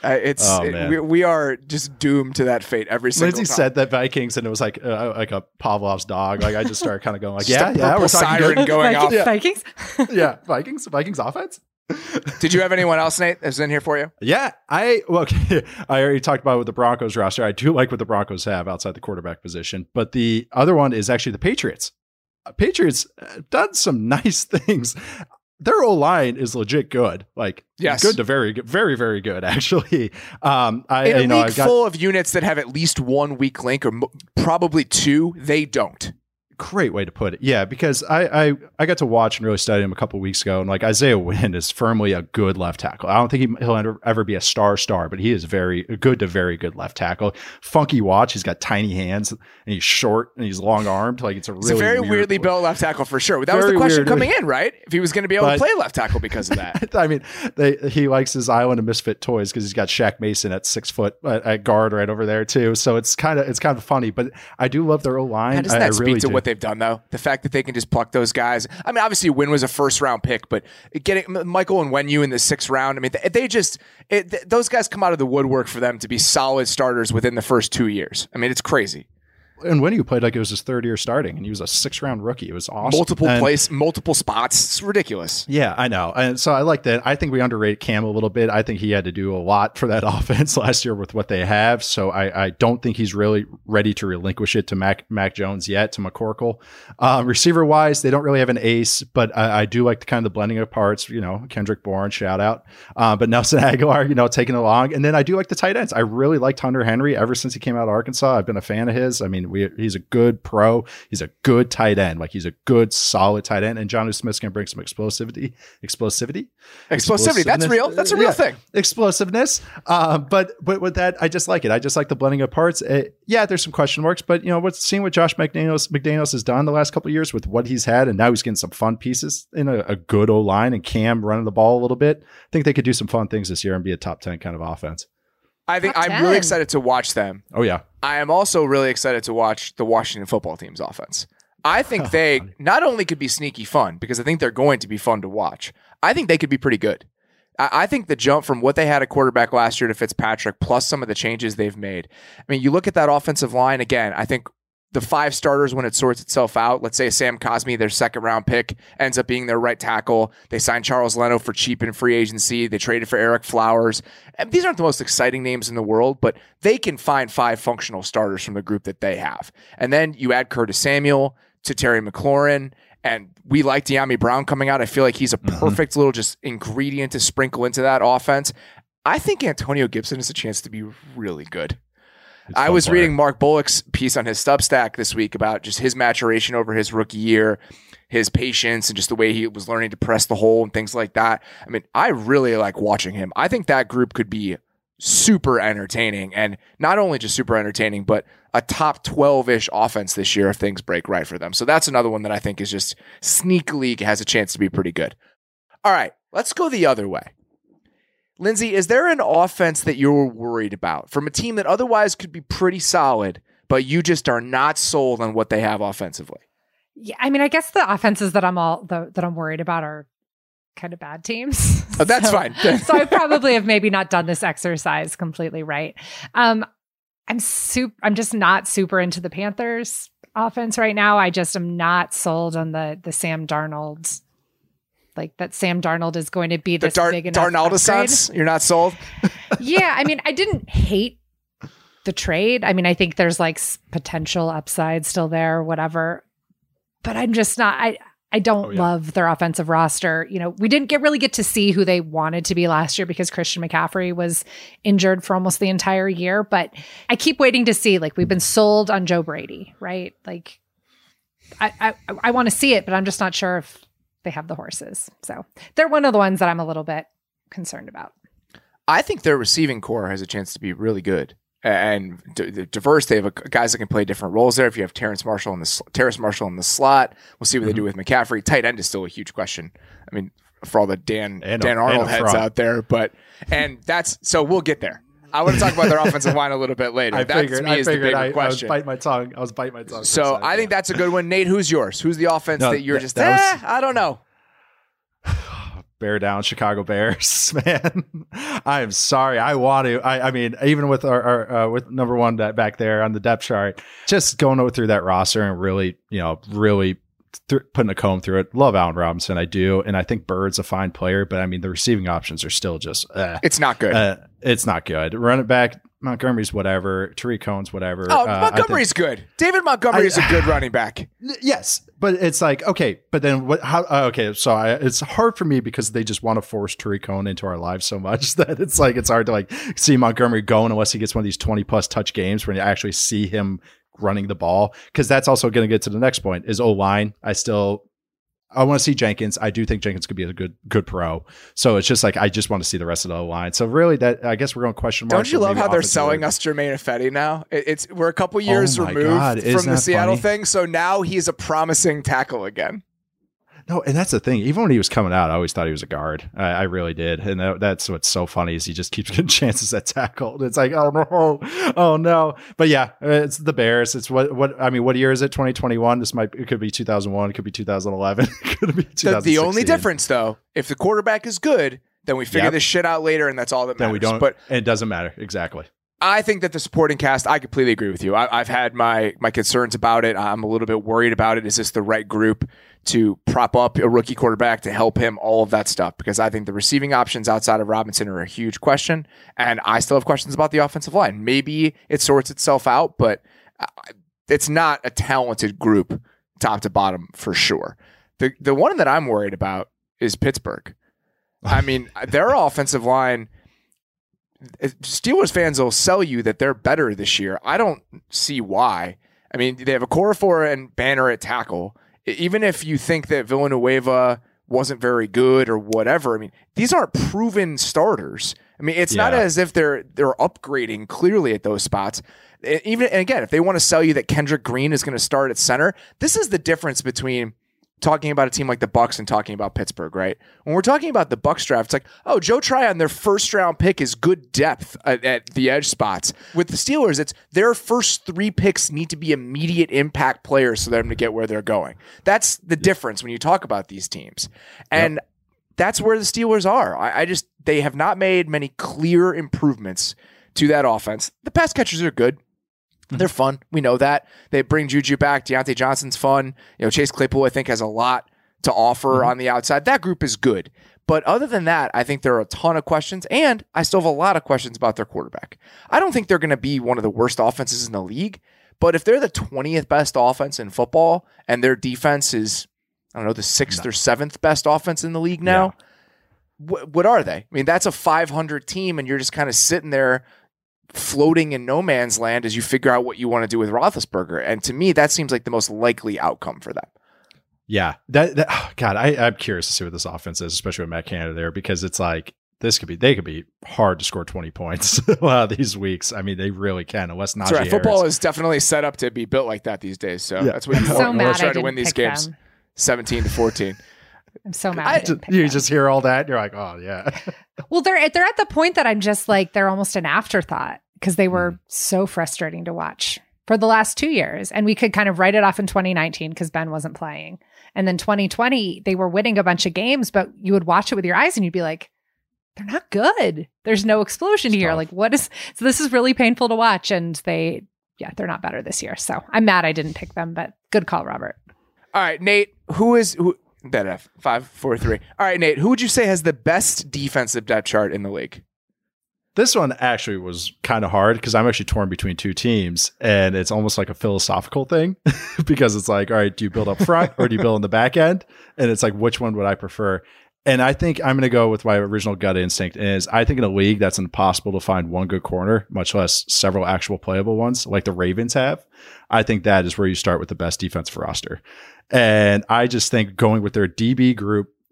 We are just doomed to that fate every single Lindsay time. said that Vikings, and it was like a Pavlov's dog. Like I just started kind of going like, we're talking siren good. going off. Vikings? Yeah, Vikings offense. Did you have anyone else, Nate, that's in here for you? Yeah, I already talked about with the Broncos roster. I do like what the Broncos have outside the quarterback position, but the other one is actually the Patriots. Patriots done some nice things. Their O-line is legit good, like good to very good, very, very good, actually. In a league full of units that have at least one weak link or probably 2, they don't. Great way to put it. Yeah, because I got to watch and really study him a couple of weeks ago, and like Isaiah Wynn is firmly a good left tackle. I don't think he'll ever be a star, but he is very good to very good left tackle. Funky watch. He's got tiny hands and he's short and he's long armed. Like it's a very weirdly built left tackle for sure. That was the question coming in, right? If he was going to be able to play left tackle because of that. I mean, he likes his island of misfit toys because he's got Shaq Mason at 6 foot at guard right over there too. So it's kind of funny, but I do love their O-line. How does that speak to what they've done though? The fact that they can just pluck those guys. I mean, obviously Wynn was a first round pick, but getting Michael Onwenu in the 6th round, I mean, those guys come out of the woodwork for them to be solid starters within the first 2 years. I mean, it's crazy. And when he played like it was his 3rd year starting, and he was a 6th round rookie. It was awesome. Multiple spots. It's ridiculous. Yeah, I know. And so I like that. I think we underrated Cam a little bit. I think he had to do a lot for that offense last year with what they have. So I don't think he's really ready to relinquish it to Mac Jones yet, to McCorkle. Receiver wise, they don't really have an ace, but I do like the kind of the blending of parts. Kendrick Bourne, shout out. But Nelson Aguilar, taking along. And then I do like the tight ends. I really liked Hunter Henry ever since he came out of Arkansas. I've been a fan of his. I mean, he's a good pro. He's a good tight end. Like he's a good, solid tight end. And Jonnu Smith's going to bring some explosivity. That's real. That's a real thing. Explosiveness. But with that, I just like it. I just like the blending of parts. There's some question marks, but seeing what Josh McDaniels has done the last couple of years with what he's had, and now he's getting some fun pieces in a good O-line and Cam running the ball a little bit. I think they could do some fun things this year and be a top 10 kind of offense. I'm really excited to watch them. Oh, yeah. I am also really excited to watch the Washington football team's offense. I think they not only could be sneaky fun, because I think they're going to be fun to watch. I think they could be pretty good. I think the jump from what they had at quarterback last year to Fitzpatrick, plus some of the changes they've made. I mean, you look at that offensive line, again, I think the 5 starters, when it sorts itself out, let's say Sam Cosmi, their 2nd round pick, ends up being their right tackle. They signed Charles Leno for cheap in free agency. They traded for Eric Flowers. And these aren't the most exciting names in the world, but they can find 5 functional starters from the group that they have. And then you add Curtis Samuel to Terry McLaurin, and we like De'Ami Brown coming out. I feel like he's a perfect little just ingredient to sprinkle into that offense. I think Antonio Gibson has a chance to be really good. I was reading Mark Bullock's piece on his Substack this week about just his maturation over his rookie year, his patience, and just the way he was learning to press the hole and things like that. I mean, I really like watching him. I think that group could be super entertaining, and not only just super entertaining, but a top 12-ish offense this year if things break right for them. So that's another one that I think is just sneakily has a chance to be pretty good. All right, let's go the other way. Lindsay, is there an offense that you're worried about from a team that otherwise could be pretty solid, but you just are not sold on what they have offensively? Yeah, I mean, I guess the offenses that I'm worried about are kind of bad teams. Oh, that's fine. So I probably have maybe not done this exercise completely right. I'm just not super into the Panthers offense right now. I just am not sold on the Sam Darnold. Like that Sam Darnold is going to be this big enough Darnold-a-sance? You're not sold? Yeah, I mean, I didn't hate the trade. I mean, I think there's like potential upside still there, whatever. But I'm just not. I don't love their offensive roster. We didn't really get to see who they wanted to be last year because Christian McCaffrey was injured for almost the entire year. But I keep waiting to see. Like we've been sold on Joe Brady, right? Like I want to see it, but I'm just not sure if they have the horses. So they're one of the ones that I'm a little bit concerned about. I think their receiving core has a chance to be really good. and diverse. They have guys that can play different roles there. If you have Terrace Marshall in the slot, we'll see what they do with McCaffrey. Tight end is still a huge question. I mean, for all the Dan Arnold heads out there, so we'll get there. I want to talk about their offensive line a little bit later. I the bigger question. I was biting my tongue. So I think that's a good one. Nate, who's yours? Who's the offense that you're I don't know. Bear down, Chicago Bears, man. I am sorry. I want to. I mean, even with our with number one back there on the depth chart, just going through that roster and really putting a comb through it. Love Allen Robinson, I do, and I think Bird's a fine player, but I mean the receiving options are still just. It's not good. It's not good. Run it back. Montgomery's whatever. Tariq Cohen's whatever. Oh, Montgomery's good. David Montgomery is a good running back. Yes, but it's like, okay, but then what? How? Okay, so it's hard for me because they just want to force Tariq Cohen into our lives so much that it's like it's hard to like see Montgomery going unless he gets one of these 20+ touch games when you actually see him running the ball. Because that's also going to get to the next point is O-line. I want to see Jenkins. I do think Jenkins could be a good pro. So it's just like I just want to see the rest of the O-line. So really, that I guess we're going to question mark. Don't you love how they're selling us Germain Ifedi now? We're a couple years removed from the Seattle thing, so now he's a promising tackle again. No, and that's the thing. Even when he was coming out, I always thought he was a guard. I really did, and that's what's so funny is he just keeps getting chances at tackle. It's like, oh no. But yeah, it's the Bears. It's what I mean. What year is it? 2021. It could be 2001. It could be 2011. It could be 2016. The only difference, though, if the quarterback is good, then we figure this shit out later, and that's all that matters. Then we don't. But it doesn't matter exactly. I think that the supporting cast, I completely agree with you. I've had my concerns about it. I'm a little bit worried about it. Is this the right group to prop up a rookie quarterback to help him? All of that stuff. Because I think the receiving options outside of Robinson are a huge question. And I still have questions about the offensive line. Maybe it sorts itself out, but it's not a talented group top to bottom for sure. The one that I'm worried about is Pittsburgh. I mean, their offensive line... Steelers fans will sell you that they're better this year. I don't see why. I mean, they have Okorafor and Banner at tackle. Even if you think that Villanueva wasn't very good or whatever, I mean, these aren't proven starters. I mean, it's not as if they're upgrading clearly at those spots. And again, if they want to sell you that Kendrick Green is going to start at center, this is the difference between talking about a team like the Bucs and talking about Pittsburgh, right? When we're talking about the Bucs draft, it's like, oh, Joe Tryon, their first round pick is good depth at the edge spots. With the Steelers, it's their first 3 picks need to be immediate impact players for them to get where they're going. That's the difference when you talk about these teams. And that's where the Steelers are. They have not made many clear improvements to that offense. The pass catchers are good. They're fun. We know that. They bring Juju back. Deontay Johnson's fun. Chase Claypool, I think, has a lot to offer on the outside. That group is good. But other than that, I think there are a ton of questions, and I still have a lot of questions about their quarterback. I don't think they're going to be one of the worst offenses in the league, but if they're the 20th best offense in football and their defense is, I don't know, the 6th or 7th best offense in the league now, what are they? I mean, that's a 500 team, and you're just kind of sitting there floating in no man's land as you figure out what you want to do with Roethlisberger. And to me, that seems like the most likely outcome for them. Yeah. God, I'm curious to see what this offense is, especially with Matt Canada there, because it's like, they could be hard to score 20 points these weeks. I mean, they really can, unless Najee Harris. Football is definitely set up to be built like that these days. So that's what we're trying to win these games. 17-14. I'm so mad. You just hear all that and you're like, oh yeah. Well, they're at the point that I'm just like, they're almost an afterthought because they were so frustrating to watch for the last 2 years. And we could kind of write it off in 2019 because Ben wasn't playing. And then 2020, they were winning a bunch of games, but you would watch it with your eyes and you'd be like, they're not good. There's no explosion here. Like, so this is really painful to watch. And they're not better this year. So I'm mad I didn't pick them, but good call, Robert. All right, Nate, who Bet F 5, 4, 3. All right, Nate, who would you say has the best defensive depth chart in the league? This one actually was kind of hard because I'm actually torn between 2 teams, and it's almost like a philosophical thing because it's like, all right, do you build up front or do you build in the back end? And it's like, which one would I prefer? And I think I'm going to go with my original gut instinct is I think in a league that's impossible to find one good corner, much less several actual playable ones like the Ravens have. I think that is where you start with the best defensive roster. And I just think going with their DB group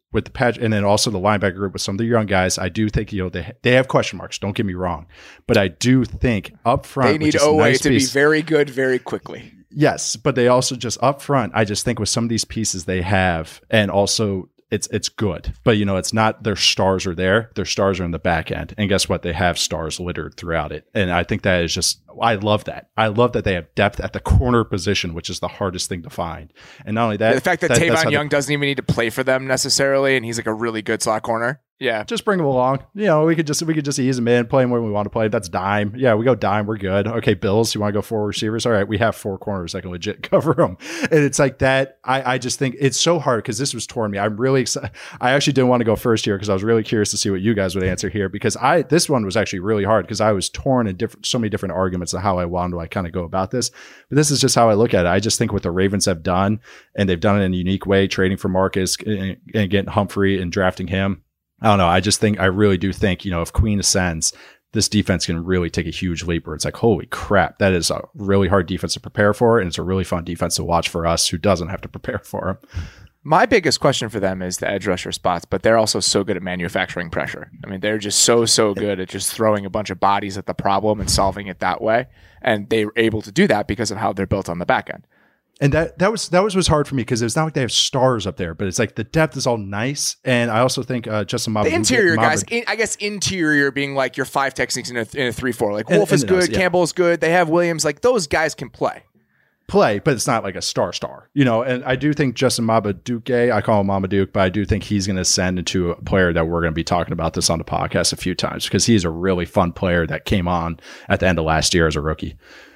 with the patch, and then also the linebacker group with some of the young guys, I do think, they have question marks. Don't get me wrong, but I do think up front they need OA to be very good very quickly. Yes, but they also just up front, I just think with some of these pieces they have, and also it's good. But it's not their stars are there. Their stars are in the back end. And guess what? They have stars littered throughout it. And I think that is just, I love that. I love that they have depth at the corner position, which is the hardest thing to find. And not only that, the fact that Tavon Young doesn't even need to play for them necessarily, and he's like a really good slot corner. Yeah, just bring him along. We could just ease him in, play him when we want to play. That's dime. Yeah, we go dime. We're good. Okay, Bills, you want to go 4 receivers? All right, we have 4 corners that can legit cover them. And it's like that. I just think it's so hard because this was torn me. I'm really excited. I actually didn't want to go first here because I was really curious to see what you guys would answer here, because this one was actually really hard because I was torn in so many different arguments of how I wanted to kind of go about this. But this is just how I look at it. I just think what the Ravens have done, and they've done it in a unique way, trading for Marcus and getting Humphrey and drafting him. I don't know. I really do think, if Queen ascends, this defense can really take a huge leap where it's like, holy crap, that is a really hard defense to prepare for. And it's a really fun defense to watch for us who doesn't have to prepare for them. My biggest question for them is the edge rusher spots, but they're also so good at manufacturing pressure. I mean, they're just so good at just throwing a bunch of bodies at the problem and solving it that way. And they're able to do that because of how they're built on the back end. And that was hard for me because it's not like they have stars up there, but it's like the depth is all nice. And I also think Justin Mabba, the interior guys, I guess interior being like your 5 techniques in a 3-4. Like Wolf is good, Campbell is good. They have Williams. Like those guys can play, but it's not like a star. And I do think Justin Mabaduke, I call him Mama Duke, but I do think he's going to ascend into a player that we're going to be talking about this on the podcast a few times because he's a really fun player that came on at the end of last year as a rookie.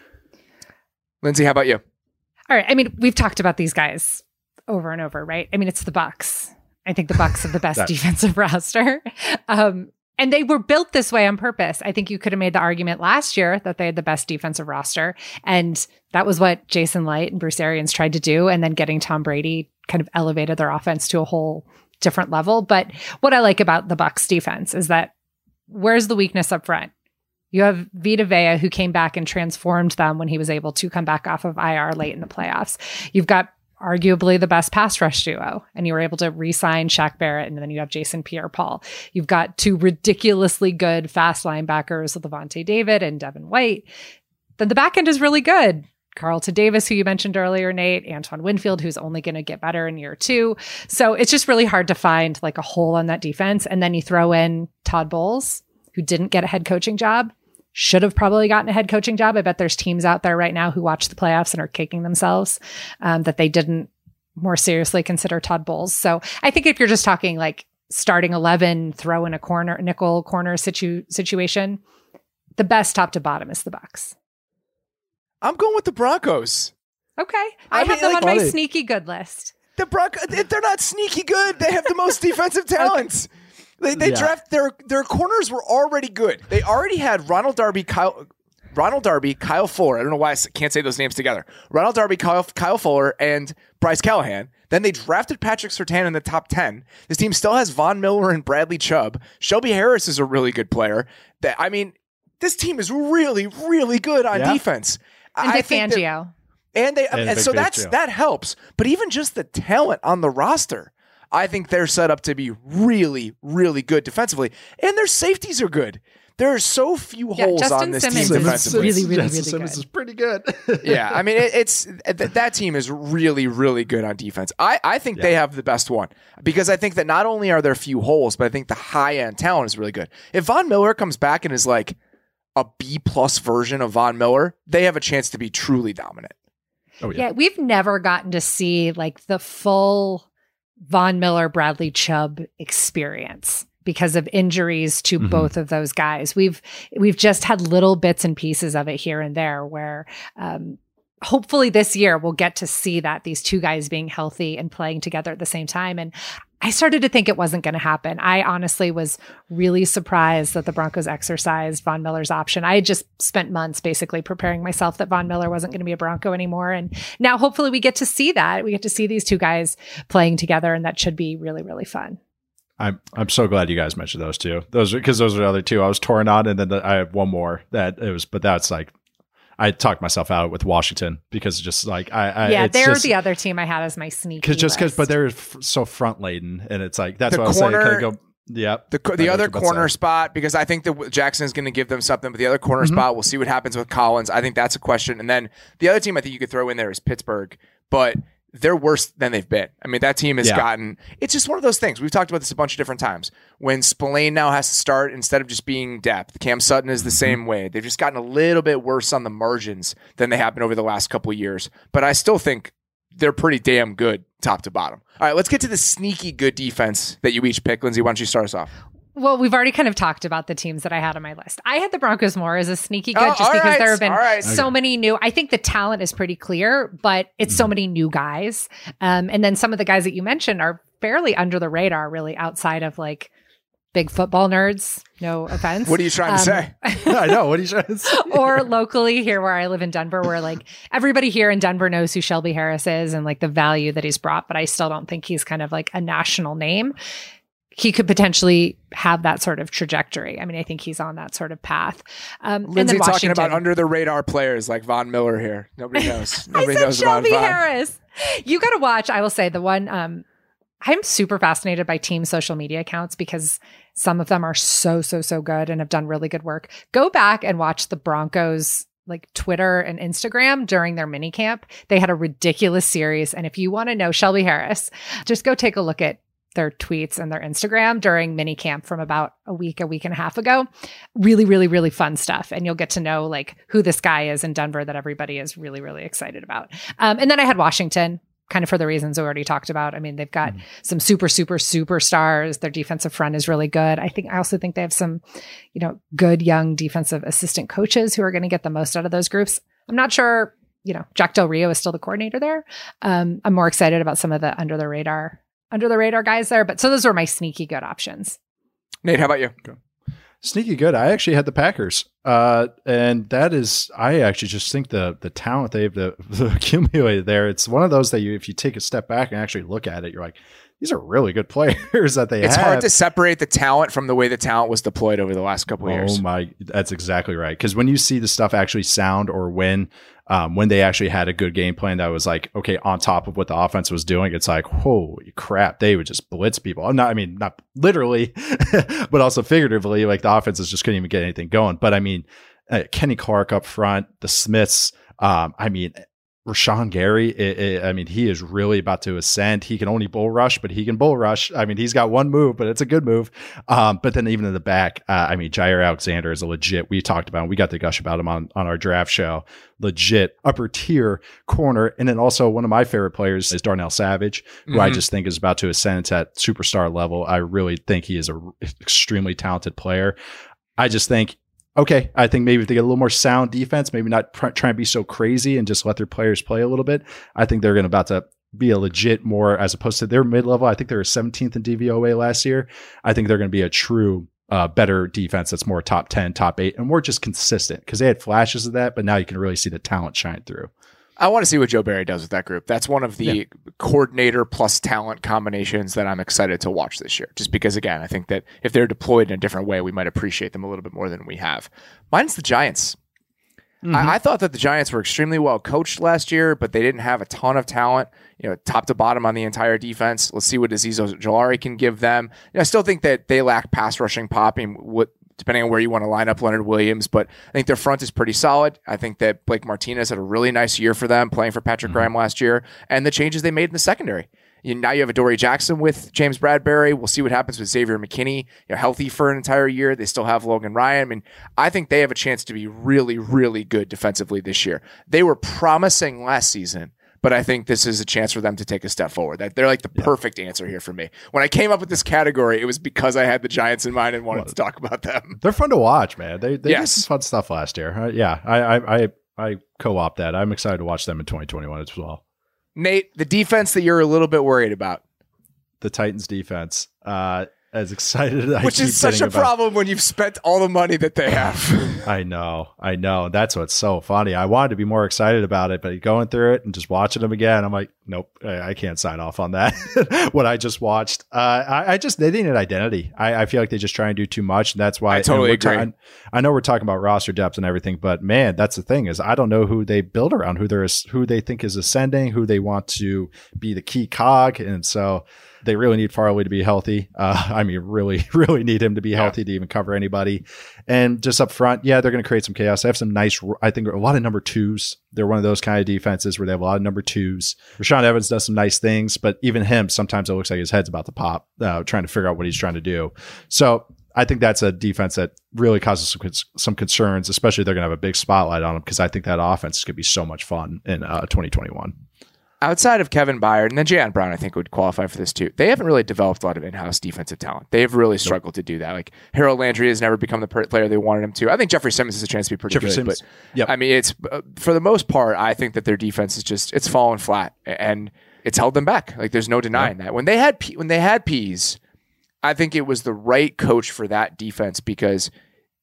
Lindsay, how about you? All right. I mean, we've talked about these guys over and over, right? I mean, it's the Bucs. I think the Bucs have the best defensive roster. And they were built this way on purpose. I think you could have made the argument last year that they had the best defensive roster. And that was what Jason Light and Bruce Arians tried to do. And then getting Tom Brady kind of elevated their offense to a whole different level. But what I like about the Bucs defense is that where's the weakness up front? You have Vita Vea, who came back and transformed them when he was able to come back off of IR late in the playoffs. You've got arguably the best pass rush duo, and you were able to re-sign Shaq Barrett, and then you have Jason Pierre-Paul. You've got 2 ridiculously good fast linebackers with Levante David and Devin White. Then the back end is really good. Carlton Davis, who you mentioned earlier, Nate, Antoine Winfield, who's only going to get better in year 2. So it's just really hard to find like a hole on that defense. And then you throw in Todd Bowles, who didn't get a head coaching job. Should have probably gotten a head coaching job. I bet there's teams out there right now who watch the playoffs and are kicking themselves that they didn't more seriously consider Todd Bowles. So I think if you're just talking like starting 11, throw in a nickel corner situation, the best top to bottom is the Bucs. I'm going with the Broncos. Okay. I have them on my sneaky good list. The Broncos, they're not sneaky good. They have the most defensive talents. Okay. They draft their corners were already good. They already had Ronald Darby, Kyle Fuller. I don't know why I can't say those names together. Ronald Darby, Kyle Fuller, and Bryce Callahan. Then they drafted Patrick Surtain in the top 10. This team still has Von Miller and Bradley Chubb. Shelby Harris is a really good player. This team is really, really good on defense. And Vic Fangio. So that helps. But even just the talent on the roster, I think they're set up to be really, really good defensively. And their safeties are good. There are so few holes on this team defensively. Really Simmons is pretty good. Yeah, I mean, that team is really, really good on defense. I think they have the best one because I think that not only are there few holes, but I think the high-end talent is really good. If Von Miller comes back and is like a B-plus version of Von Miller, they have a chance to be truly dominant. Oh, yeah, we've never gotten to see like the full Von Miller, Bradley Chubb experience because of injuries to both of those guys. We've just had little bits and pieces of it here and there where hopefully this year we'll get to see that these two guys being healthy and playing together at the same time. And I started to think it wasn't going to happen. I honestly was really surprised that the Broncos exercised Von Miller's option. I had just spent months basically preparing myself that Von Miller wasn't going to be a Bronco anymore. And now hopefully we get to see that. We get to see these two guys playing together, and that should be really, really fun. I'm so glad you guys mentioned those two. Those are the other two I was torn on, and then I have one more that it was, but that's like I talked myself out with Washington because just like they're the other team I had as my sneaky list. But they're so front laden, and it's like that's the what I was saying. Kind of go, yeah. The other corner spot, because I think that Jackson is going to give them something, but the other corner spot, we'll see what happens with Collins. I think that's a question. And then the other team I think you could throw in there is Pittsburgh, but they're worse than they've been. I mean, that team has gotten, it's just one of those things. We've talked about this a bunch of different times. When Spillane now has to start instead of just being depth, Cam Sutton is the same way. They've just gotten a little bit worse on the margins than they have been over the last couple of years. But I still think they're pretty damn good top to bottom. All right, let's get to the sneaky good defense that you each pick. Lindsay, why don't you start us off? Well, we've already kind of talked about the teams that I had on my list. I had the Broncos more as a sneaky good just because there have been so many new. I think the talent is pretty clear, but it's so many new guys. And then some of the guys that you mentioned are fairly under the radar, really, outside of like big football nerds. No offense. What are you trying to say? I know. What are you trying to say? Or locally here where I live in Denver, where like everybody here in Denver knows who Shelby Harris is and like the value that he's brought, but I still don't think he's kind of like a national name. He could potentially have that sort of trajectory. I mean, I think he's on that sort of path. Lindsay talking about under the radar players like Von Miller here. Nobody knows. Nobody knows Shelby about Von Harris. You got to watch. I will say the one. I'm super fascinated by team social media accounts because some of them are so good and have done really good work. Go back and watch the Broncos like Twitter and Instagram during their mini camp. They had a ridiculous series, and if you want to know Shelby Harris, just go take a look at their tweets and their Instagram during mini camp from about a week and a half ago. Really fun stuff. And you'll get to know like who this guy is in Denver that everybody is really excited about. And then I had Washington kind of for the reasons we already talked about. I mean, they've got some superstars. Their defensive front is really good. I also think they have some, good young defensive assistant coaches who are going to get the most out of those groups. I'm not sure, Jack Del Rio is still the coordinator there. I'm more excited about some of the under the radar guys there. But so those were my sneaky good options. Nate, how about you? Sneaky good. I actually had the Packers. And that is, I actually just think the talent they've accumulated there, it's one of those that if you take a step back and actually look at it, you're like, these are really good players that they have. It's hard to separate the talent from the way the talent was deployed over the last couple of years. That's exactly right. Because when you see the stuff actually sound or when they actually had a good game plan that was like, okay, on top of what the offense was doing, it's like, holy crap, they would just blitz people. Not literally, but also figuratively, like the offenses just couldn't even get anything going. But I mean, Kenny Clark up front, the Smiths, Rashawn Gary, he is really about to ascend. He can only bull rush, but he can bull rush. I mean, he's got one move, but it's a good move. But then even in the back, Jair Alexander is a legit, we talked about him. We got to gush about him on our draft show. Legit upper tier corner. And then also one of my favorite players is Darnell Savage, who I just think is about to ascend to that superstar level. I really think he is an extremely talented player. I just think, okay, I think maybe if they get a little more sound defense, maybe not try and be so crazy and just let their players play a little bit, I think they're about to be a legit more, as opposed to their mid-level. I think they were 17th in DVOA last year. I think they're going to be a true better defense that's more top 10, top 8, and more just consistent because they had flashes of that, but now you can really see the talent shine through. I want to see what Joe Barry does with that group. That's one of the coordinator plus talent combinations that I'm excited to watch this year. Just because, again, I think that if they're deployed in a different way, we might appreciate them a little bit more than we have. Mine's the Giants. I thought that the Giants were extremely well coached last year, but they didn't have a ton of talent, top to bottom on the entire defense. Let's see what Azeez Ojulari can give them. I still think that they lack pass rushing pop. Depending on where you want to line up Leonard Williams, but I think their front is pretty solid. I think that Blake Martinez had a really nice year for them playing for Patrick Graham last year, and the changes they made in the secondary. Now you have Adoree Jackson with James Bradbury. We'll see what happens with Xavier McKinney. Healthy for an entire year. They still have Logan Ryan. I think they have a chance to be really, really good defensively this year. They were promising last season, but I think this is a chance for them to take a step forward. They're like the perfect answer here for me. When I came up with this category, it was because I had the Giants in mind and wanted to talk about them. They're fun to watch, man. They did some fun stuff last year. I co-opt that. I'm excited to watch them in 2021 as well. Nate, the defense that you're a little bit worried about. The Titans defense. as excited as I Which is such a problem when you've spent all the money that they have. I know. That's what's so funny. I wanted to be more excited about it, but going through it and just watching them again, I'm like, nope, I can't sign off on that. What I just watched. They need an identity. I feel like they just try and do too much. And that's why I totally agree. I know we're talking about roster depth and everything, but man, that's the thing is I don't know who they build around, who they think is ascending, who they want to be the key cog. And so they really need Farley to be healthy. Really, really need him to be healthy to even cover anybody. And just up front, they're going to create some chaos. They have some nice, I think, a lot of number twos. They're one of those kind of defenses where they have a lot of number twos. Rashaan Evans does some nice things, but even him, sometimes it looks like his head's about to pop, trying to figure out what he's trying to do. So I think that's a defense that really causes some concerns, especially if they're going to have a big spotlight on them, because I think that offense is going to be so much fun in 2021. Outside of Kevin Byard, and then Jayon Brown, I think would qualify for this too. They haven't really developed a lot of in-house defensive talent. They've really struggled to do that. Like Harold Landry has never become the player they wanted him to. I think Jeffrey Simmons has a chance to be pretty good. But it's for the most part, I think that their defense is it's fallen flat and it's held them back. Like there's no denying that. When they had Pease, I think it was the right coach for that defense because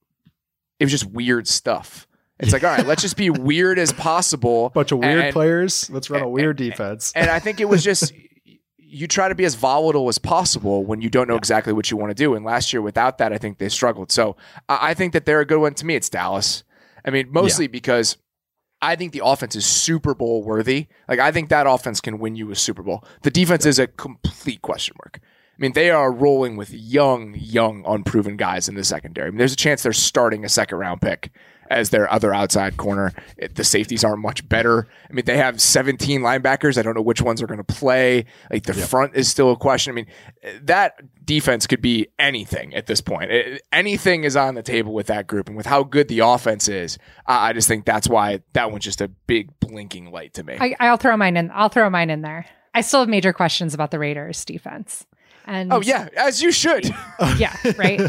it was just weird stuff. It's like, all right, let's just be weird as possible. Bunch of weird players. Let's run a weird defense. And I think it was just, you try to be as volatile as possible when you don't know exactly what you want to do. And last year without that, I think they struggled. So I think that they're a good one. To me, it's Dallas. I mean, mostly because I think the offense is Super Bowl worthy. Like, I think that offense can win you a Super Bowl. The defense is a complete question mark. I mean, they are rolling with young, unproven guys in the secondary. I mean, there's a chance they're starting a second-round pick as their other outside corner. The safeties aren't much better. I mean, they have 17 linebackers. I don't know which ones are going to play. Like, the front is still a question. I mean, that defense could be anything at this point. Anything is on the table with that group. And with how good the offense is, I just think that's why that one's just a big blinking light to me. I'll throw mine in. there. I still have major questions about the Raiders defense. And as you should. Yeah, right.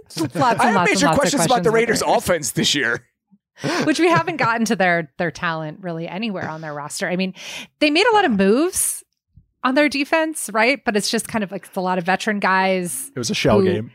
I have major questions about the Raiders' offense this year. Which we haven't gotten to their talent really anywhere on their roster. I mean, they made a lot of moves on their defense, right? But it's just kind of like it's a lot of veteran guys. It was a shell game.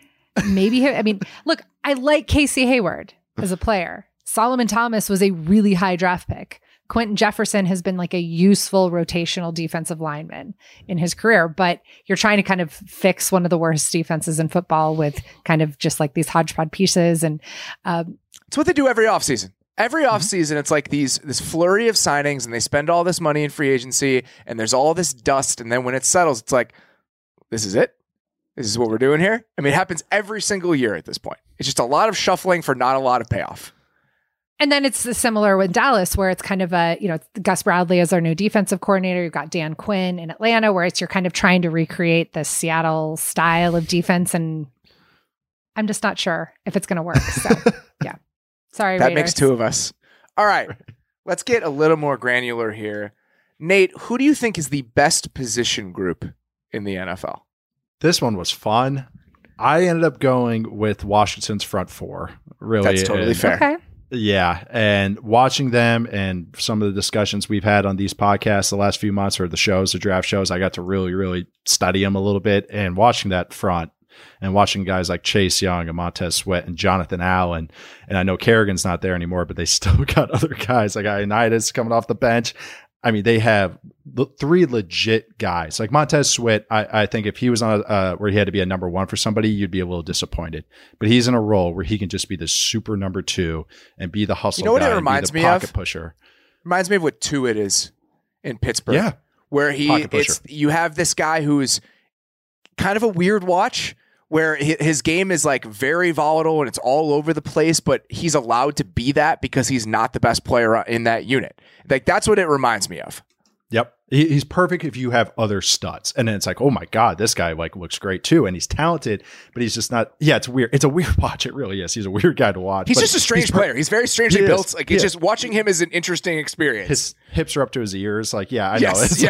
Look, I like Casey Hayward as a player. Solomon Thomas was a really high draft pick. Quentin Jefferson has been like a useful rotational defensive lineman in his career, but you're trying to kind of fix one of the worst defenses in football with kind of just like these hodgepodge pieces. And it's what they do every offseason. Every offseason, it's like this flurry of signings, and they spend all this money in free agency, and there's all this dust. And then when it settles, it's like, this is it. This is what we're doing here. I mean, it happens every single year at this point. It's just a lot of shuffling for not a lot of payoff. And then it's similar with Dallas, where it's kind of Gus Bradley is our new defensive coordinator. You've got Dan Quinn in Atlanta, where you're kind of trying to recreate the Seattle style of defense. And I'm just not sure if it's going to work. So, yeah. Sorry, that Raiders. Makes two of us. All right. Let's get a little more granular here. Nate, who do you think is the best position group in the NFL? This one was fun. I ended up going with Washington's front four. Really, that's totally fair. Okay. Yeah. And watching them and some of the discussions we've had on these podcasts the last few months, or the draft shows, I got to really, really study them a little bit. And watching that front and watching guys like Chase Young and Montez Sweat and Jonathan Allen. And I know Kerrigan's not there anymore, but they still got other guys like Ioannidis coming off the bench. I mean, they have three legit guys. Like Montez Sweat, I think if he was on where he had to be a number one for somebody, you'd be a little disappointed. But he's in a role where he can just be the super number two and be the hustle guy. You know what it reminds me of? Pocket pusher. Reminds me of what Tuitt is in Pittsburgh. Yeah. Where you have this guy who's kind of a weird watch, where his game is like very volatile and it's all over the place, but he's allowed to be that because he's not the best player in that unit. Like, that's what it reminds me of. Yep. He's perfect if you have other studs. And then it's like, oh my God, this guy like looks great too. And he's talented, but he's just not, it's weird. It's a weird watch. It really is. He's a weird guy to watch. He's just a strange player. He's very strangely built. Like, it's just watching him is an interesting experience. His hips are up to his ears. Like, yeah, I know.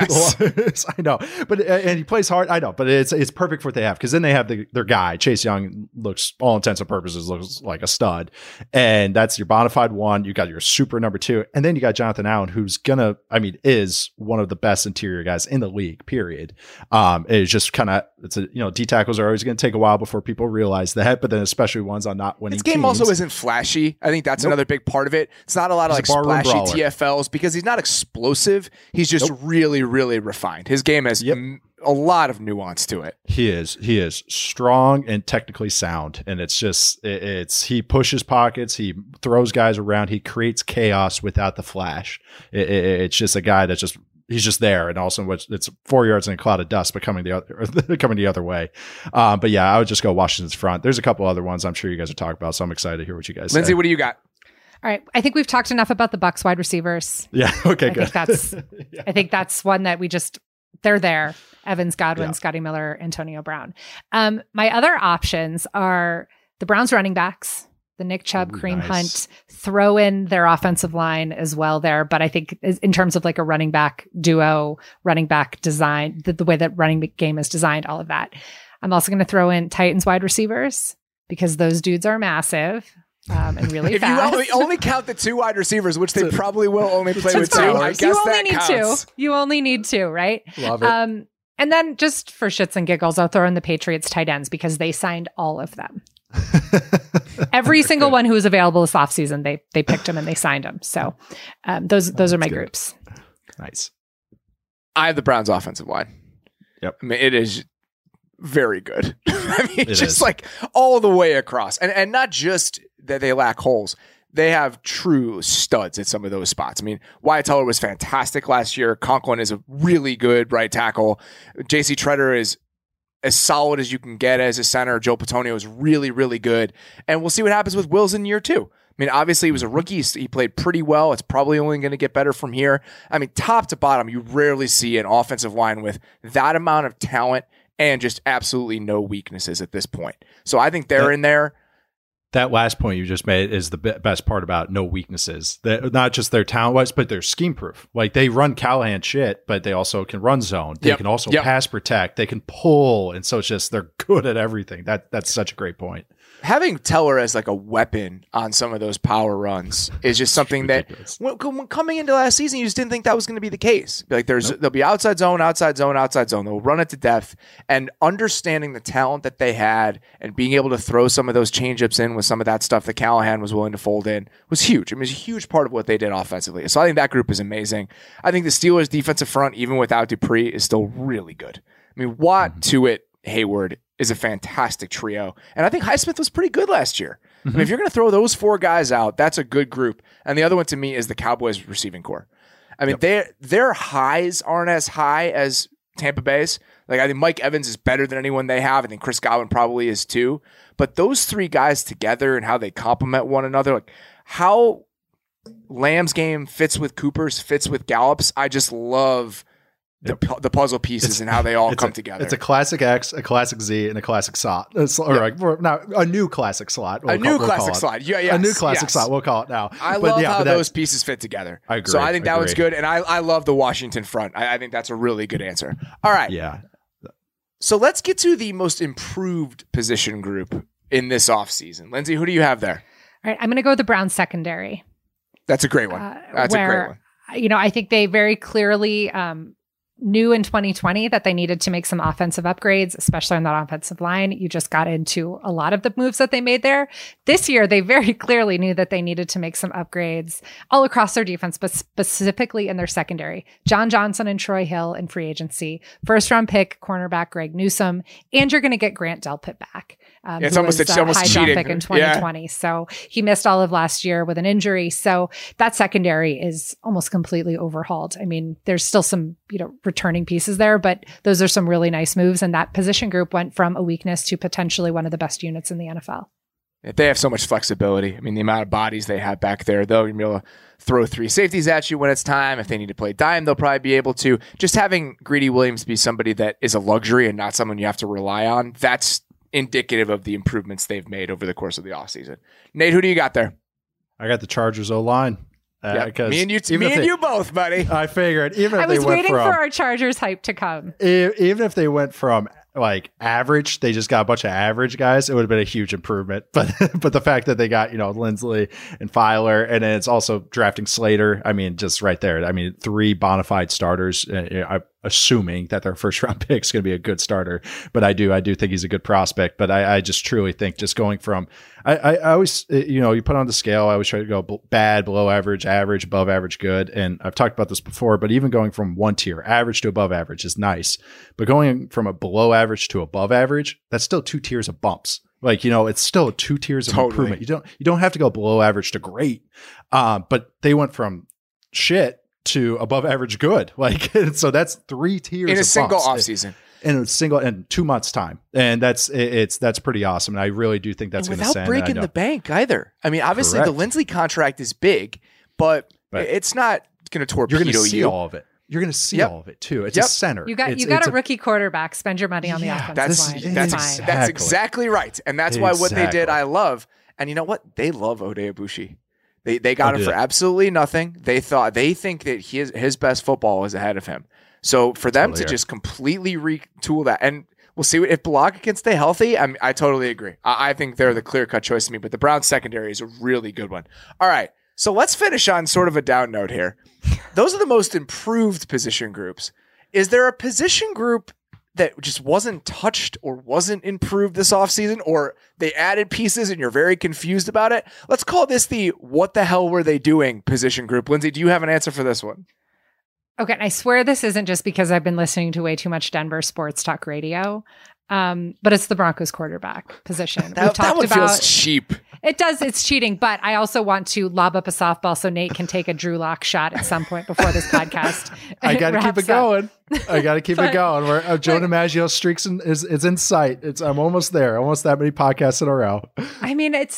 Yes. I know. But, and he plays hard. I know, but it's perfect for what they have. Cause then they have their guy, Chase Young, looks all intents and purposes, looks like a stud. And that's your bona fide one. You got your super number two. And then you got Jonathan Allen, who's is one of the best best interior guys in the league, period. It's just kind of, D tackles are always going to take a while before people realize that, but then especially ones on not winning His game teams. also isn't flashy. I think that's another big part of it. It's not a lot of like splashy TFLs because he's not explosive. He's just really, really refined. His game has a lot of nuance to it. He is strong and technically sound, and it's just he pushes pockets, he throws guys around, he creates chaos without the flash. It's just a guy that's he's just there, and also it's 4 yards in a cloud of dust, but coming the other way. But yeah, I would just go Washington's front. There's a couple other ones I'm sure you guys are talking about, so I'm excited to hear what you guys Lindsay, say. what do you got? All right. I think we've talked enough about the Bucs wide receivers. Yeah. Okay, good. I think that's one that they're there. Evans, Godwin, Scotty Miller, Antonio Brown. My other options are the Browns running backs, the Nick Chubb, Kareem Hunt, throw in their offensive line as well there. But I think in terms of like a running back duo, running back design, the way that running game is designed, all of that. I'm also going to throw in Titans wide receivers because those dudes are massive. And really fast. If you only count the 2 wide receivers, which they probably will only play with 2, I guess you only that need counts. 2. You only need 2, right? Love it. And then just for shits and giggles, I'll throw in the Patriots tight ends because they signed all of them. Every single one who was available this offseason, they picked them and they signed them. So those are my groups. Nice. I have the Browns offensive line. Yep. I mean, it is very good. I mean, just like all the way across. And not just that they lack holes. They have true studs at some of those spots. I mean, Wyatt Teller was fantastic last year. Conklin is a really good right tackle. J.C. Treader is as solid as you can get as a center. Joe Petonio is really, really good. And we'll see what happens with Wills in year 2. I mean, obviously he was a rookie. He played pretty well. It's probably only going to get better from here. I mean, top to bottom, you rarely see an offensive line with that amount of talent and just absolutely no weaknesses at this point. So I think they're in there. That last point you just made is the best part about no weaknesses. Not just their talent-wise, but they're scheme-proof. Like, they run Callahan shit, but they also can run zone. They can also pass protect. They can pull. And so it's just they're good at everything. That's such a great point. Having Teller as like a weapon on some of those power runs is just something that when coming into last season, you just didn't think that was going to be the case. Like there'll be outside zone, outside zone, outside zone. They'll run it to death, and understanding the talent that they had and being able to throw some of those changeups in with some of that stuff that Callahan was willing to fold in was huge. I mean, it was a huge part of what they did offensively. So I think that group is amazing. I think the Steelers defensive front, even without Dupree, is still really good. I mean, Watt, Tuitt, Hayward is a fantastic trio. And I think Highsmith was pretty good last year. I mean, if you're going to throw those 4 guys out, that's a good group. And the other one to me is the Cowboys receiving core. I mean, their highs aren't as high as Tampa Bay's. Like, I think Mike Evans is better than anyone they have. I think Chris Godwin probably is too. But those 3 guys together and how they complement one another, like how Lamb's game fits with Cooper's, fits with Gallup's, I just love the puzzle pieces and how they all come together. It's a classic X, a classic Z, and a classic slot. A new classic slot. A new classic slot. Yeah, a new classic slot. We'll call it now. I love how those pieces fit together. I agree. So I think that one's good. And I love the Washington front. I think that's a really good answer. All right. Yeah. So let's get to the most improved position group in this offseason. Lindsay, who do you have there? All right. I'm going to go with the Browns secondary. That's a great one. That's a great one. You know, I think they very clearly knew in 2020 that they needed to make some offensive upgrades, especially on that offensive line. You just got into a lot of the moves that they made there. This year, they very clearly knew that they needed to make some upgrades all across their defense, but specifically in their secondary. John Johnson and Troy Hill in free agency, first round pick, cornerback Greg Newsome, and you're going to get Grant Delpit back. It's almost high cheating. Pick in 2020. Yeah. So he missed all of last year with an injury. So that secondary is almost completely overhauled. I mean, there's still some, returning pieces there, but those are some really nice moves. And that position group went from a weakness to potentially one of the best units in the NFL. They have so much flexibility. I mean, the amount of bodies they have back there, they'll be able to throw 3 safeties at you when it's time. If they need to play dime, they'll probably be able to. Just having Greedy Williams be somebody that is a luxury and not someone you have to rely on, that's indicative of the improvements they've made over the course of the offseason. Nate, who do you got there? I got the Chargers O-line. Me and you both, buddy. I figured I was waiting for our Chargers hype to come. Even if they went from like average, they just got a bunch of average guys, it would have been a huge improvement. But the fact that they got, Lindsley and Filer, and then it's also drafting Slater. I mean, just right there. I mean, 3 bona fide starters. I'm assuming that their first round pick is going to be a good starter, but I do think he's a good prospect. But I just truly think just going from, I always, you put on the scale, I always try to go bad, below average, average, above average, good. And I've talked about this before, but even going from one tier, average to above average, is nice. But going from a below average to above average, that's still 2 tiers of bumps. Like, it's still 2 tiers of improvement. You don't have to go below average to great. But they went from shit to above average good. Like, so that's 3 tiers in a of single bumps. offseason. In 2 months time. And that's pretty awesome. And I really do think that's going to without breaking the bank either. I mean, obviously the Lindsley contract is big, but it's not going to torpedo you. You're going to see all of it. You're going to see all of it too. It's a center. You got a rookie quarterback. Spend your money on the offensive line. That's exactly right. And that's why what they did, I love. And you know what? They love Ode Ibushi. They got him for absolutely nothing. They think that his best football is ahead of him. So for them to just completely retool that, and we'll see if Block can stay healthy. I totally agree. I think they're the clear-cut choice to me, but the Browns secondary is a really good one. All right, so let's finish on sort of a down note here. Those are the most improved position groups. Is there a position group that just wasn't touched or wasn't improved this offseason, or they added pieces and you're very confused about it? Let's call this the what the hell were they doing position group. Lindsay, do you have an answer for this one? Okay, and I swear this isn't just because I've been listening to way too much Denver sports talk radio, but it's the Broncos quarterback position. that one feels cheap. It does. It's cheating, but I also want to lob up a softball so Nate can take a Drew Lock shot at some point before this podcast. I got to keep it going. I got to keep it going. Where Joe DiMaggio streaks is in sight. I'm almost there. Almost that many podcasts in a row. I mean, it's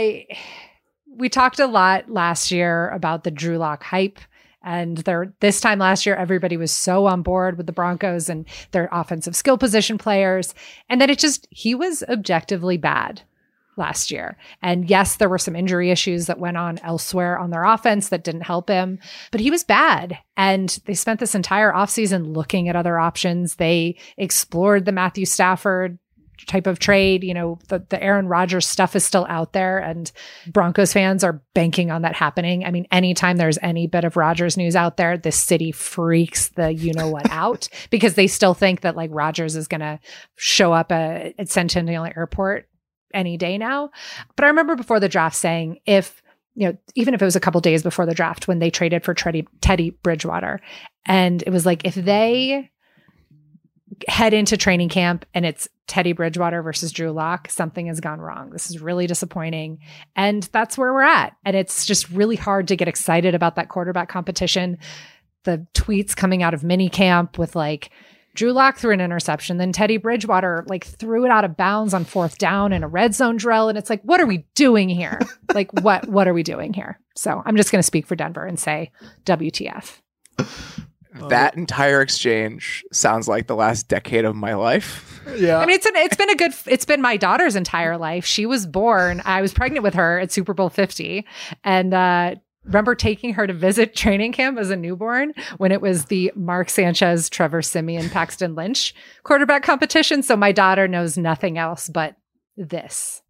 we talked a lot last year about the Drew Lock hype. And this time last year, everybody was so on board with the Broncos and their offensive skill position players. And then he was objectively bad last year. And yes, there were some injury issues that went on elsewhere on their offense that didn't help him, but he was bad. And they spent this entire offseason looking at other options. They explored the Matthew Stafford type of trade. The Aaron Rodgers stuff is still out there, and Broncos fans are banking on that happening. I mean, anytime there's any bit of Rodgers news out there, the city freaks the you-know-what out because they still think that like Rodgers is going to show up at Centennial Airport any day now. But I remember before the draft saying even if it was a couple days before the draft when they traded for Teddy Bridgewater, and it was like, if they head into training camp and it's Teddy Bridgewater versus Drew Lock, something has gone wrong. This is really disappointing. And that's where we're at. And it's just really hard to get excited about that quarterback competition. The tweets coming out of minicamp with like Drew Lock threw an interception, then Teddy Bridgewater like threw it out of bounds on 4th down in a red zone drill. And it's like, what are we doing here? Like, what are we doing here? So I'm just going to speak for Denver and say WTF. That entire exchange sounds like the last decade of my life. Yeah. I mean, it's been my daughter's entire life. She was born, I was pregnant with her at Super Bowl 50. And, remember taking her to visit training camp as a newborn when it was the Mark Sanchez, Trevor Siemian, Paxton Lynch quarterback competition. So my daughter knows nothing else but this.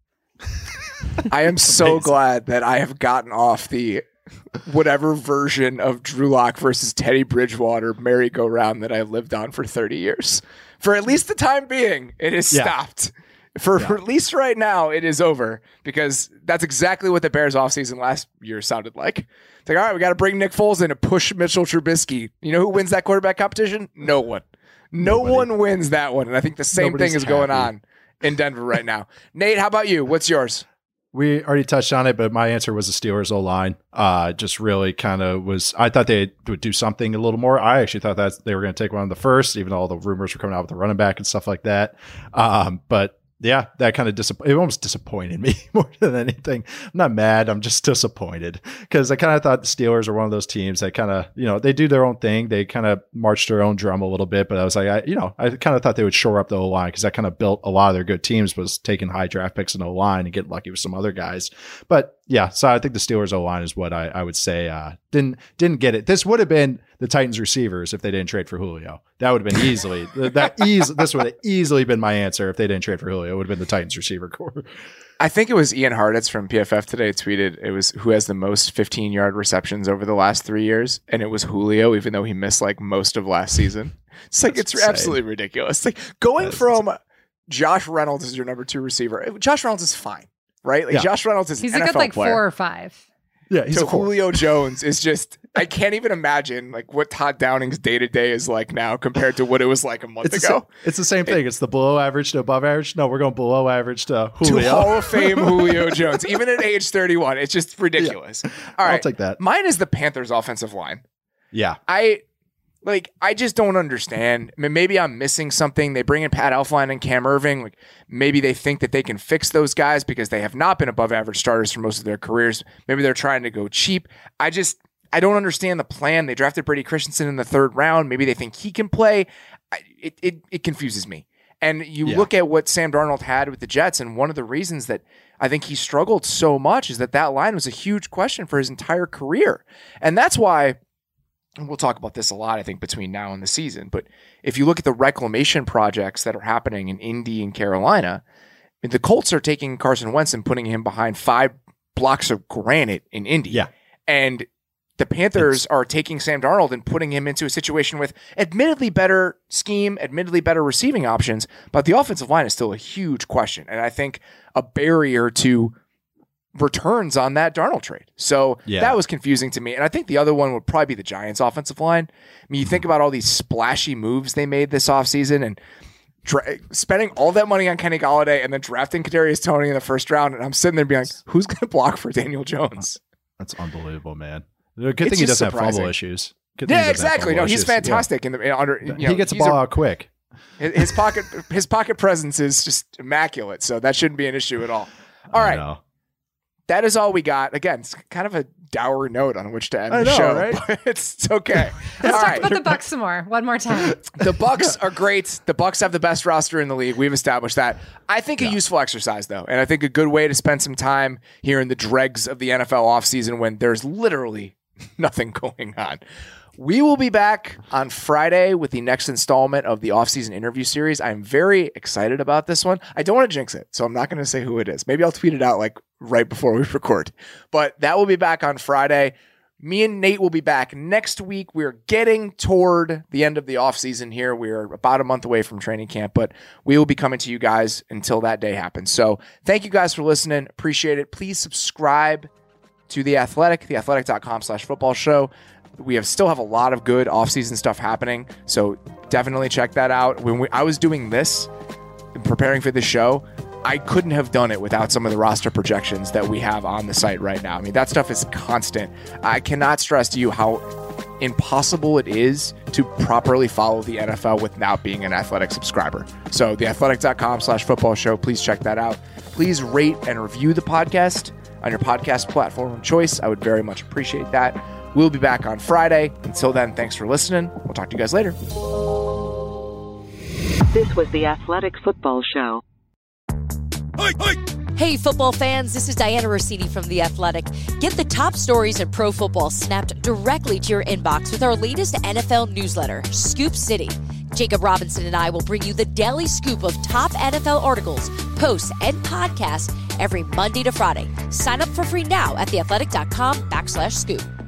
I am so glad that I have gotten off the whatever version of Drew Lock versus Teddy Bridgewater merry-go-round that I lived on for 30 years. For at least the time being, it has stopped. For at least right now, it is over, because that's exactly what the Bears offseason last year sounded like. It's like, all right, we got to bring Nick Foles in to push Mitchell Trubisky. You know who wins that quarterback competition? No one. Nobody. One wins that one. And I think the same thing is going on in Denver right now. Nate, how about you? What's yours? We already touched on it, but my answer was the Steelers O-line. Just really kind of was, I thought they would do something a little more. I actually thought that they were going to take one of the first, even though all the rumors were coming out with the running back and stuff like that. But yeah, that kind of it almost disappointed me more than anything. I'm not mad. I'm just disappointed because I kind of thought the Steelers are one of those teams that kind of, they do their own thing. They kind of march their own drum a little bit, but I was like, I kind of thought they would shore up the O-line because that kind of built a lot of their good teams was taking high draft picks in O-line and getting lucky with some other guys. But yeah, so I think the Steelers O-line is what I would say didn't get it. This would have been the Titans receivers if they didn't trade for Julio. That would have been easily this would have easily been my answer if they didn't trade for Julio. It would have been the Titans receiver core. I think it was Ian Hartitz from PFF today tweeted it was who has the most 15-yard receptions over the last 3 years, and it was Julio, even though he missed like most of last season. It's like it's absolutely ridiculous. Like going from Josh Reynolds as your number 2 receiver. Josh Reynolds is fine, right? Like Josh Reynolds is he's an a good NFL like player. 4 or 5. Yeah, he's so Julio Jones is just, I can't even imagine like what Todd Downing's day-to-day is like now compared to what it was like a month ago. It's the same thing. It's the below average to above average. No, we're going below average to Julio. To Hall of Fame Julio Jones, even at age 31. It's just ridiculous. All right. I'll take that. Mine is the Panthers offensive line. Yeah. I just don't understand. I mean, maybe I'm missing something. They bring in Pat Elflein and Cam Irving. Like maybe they think that they can fix those guys because they have not been above average starters for most of their careers. Maybe they're trying to go cheap. I don't understand the plan. They drafted Brady Christensen in the 3rd round. Maybe they think he can play. It confuses me. And you look at what Sam Darnold had with the Jets, and one of the reasons that I think he struggled so much is that line was a huge question for his entire career. And that's why, and we'll talk about this a lot, I think, between now and the season. But if you look at the reclamation projects that are happening in Indy and Carolina, the Colts are taking Carson Wentz and putting him behind 5 blocks of granite in Indy. Yeah. And the Panthers are taking Sam Darnold and putting him into a situation with admittedly better scheme, admittedly better receiving options, but the offensive line is still a huge question. And I think a barrier to returns on that Darnold trade. So that was confusing to me. And I think the other one would probably be the Giants offensive line. I mean, you think about all these splashy moves they made this offseason and spending all that money on Kenny Golladay and then drafting Kadarius Toney in the 1st round. And I'm sitting there being like, who's going to block for Daniel Jones? That's unbelible, man. Good thing he doesn't have fumble issues. Yeah, exactly. No, he's fantastic. Yeah. He gets the ball out quick. His pocket presence is just immaculate. So that shouldn't be an issue at all. All right. That is all we got. Again, it's kind of a dour note on which to end the show. Right? But it's okay. Let's talk about the Bucs some more. One more time. The Bucs are great. The Bucs have the best roster in the league. We've established that. I think a useful exercise, though, and I think a good way to spend some time here in the dregs of the NFL offseason when there's literally nothing going on. We will be back on Friday with the next installment of the offseason interview series. I'm very excited about this one. I don't want to jinx it, so I'm not going to say who it is. Maybe I'll tweet it out like right before we record. But that will be back on Friday. Me and Nate will be back next week. We're getting toward the end of the offseason here. We're about a month away from training camp, but we will be coming to you guys until that day happens. So thank you guys for listening. Appreciate it. Please subscribe to The Athletic, theathletic.com/football show. We still have a lot of good offseason stuff happening, so definitely check that out. When I was doing this, preparing for the show, I couldn't have done it without some of the roster projections that we have on the site right now. I mean, that stuff is constant. I cannot stress to you how impossible it is to properly follow the NFL without being an Athletic subscriber. So theathletic.com/football show, please check that out. Please rate and review the podcast on your podcast platform of choice. I would very much appreciate that. We'll be back on Friday. Until then, thanks for listening. We'll talk to you guys later. This was the Athletic Football Show. Hey, football fans, this is Diana Rossini from The Athletic. Get the top stories in pro football snapped directly to your inbox with our latest NFL newsletter, Scoop City. Jacob Robinson and I will bring you the daily scoop of top NFL articles, posts, and podcasts every Monday to Friday. Sign up for free now at theathletic.com/scoop.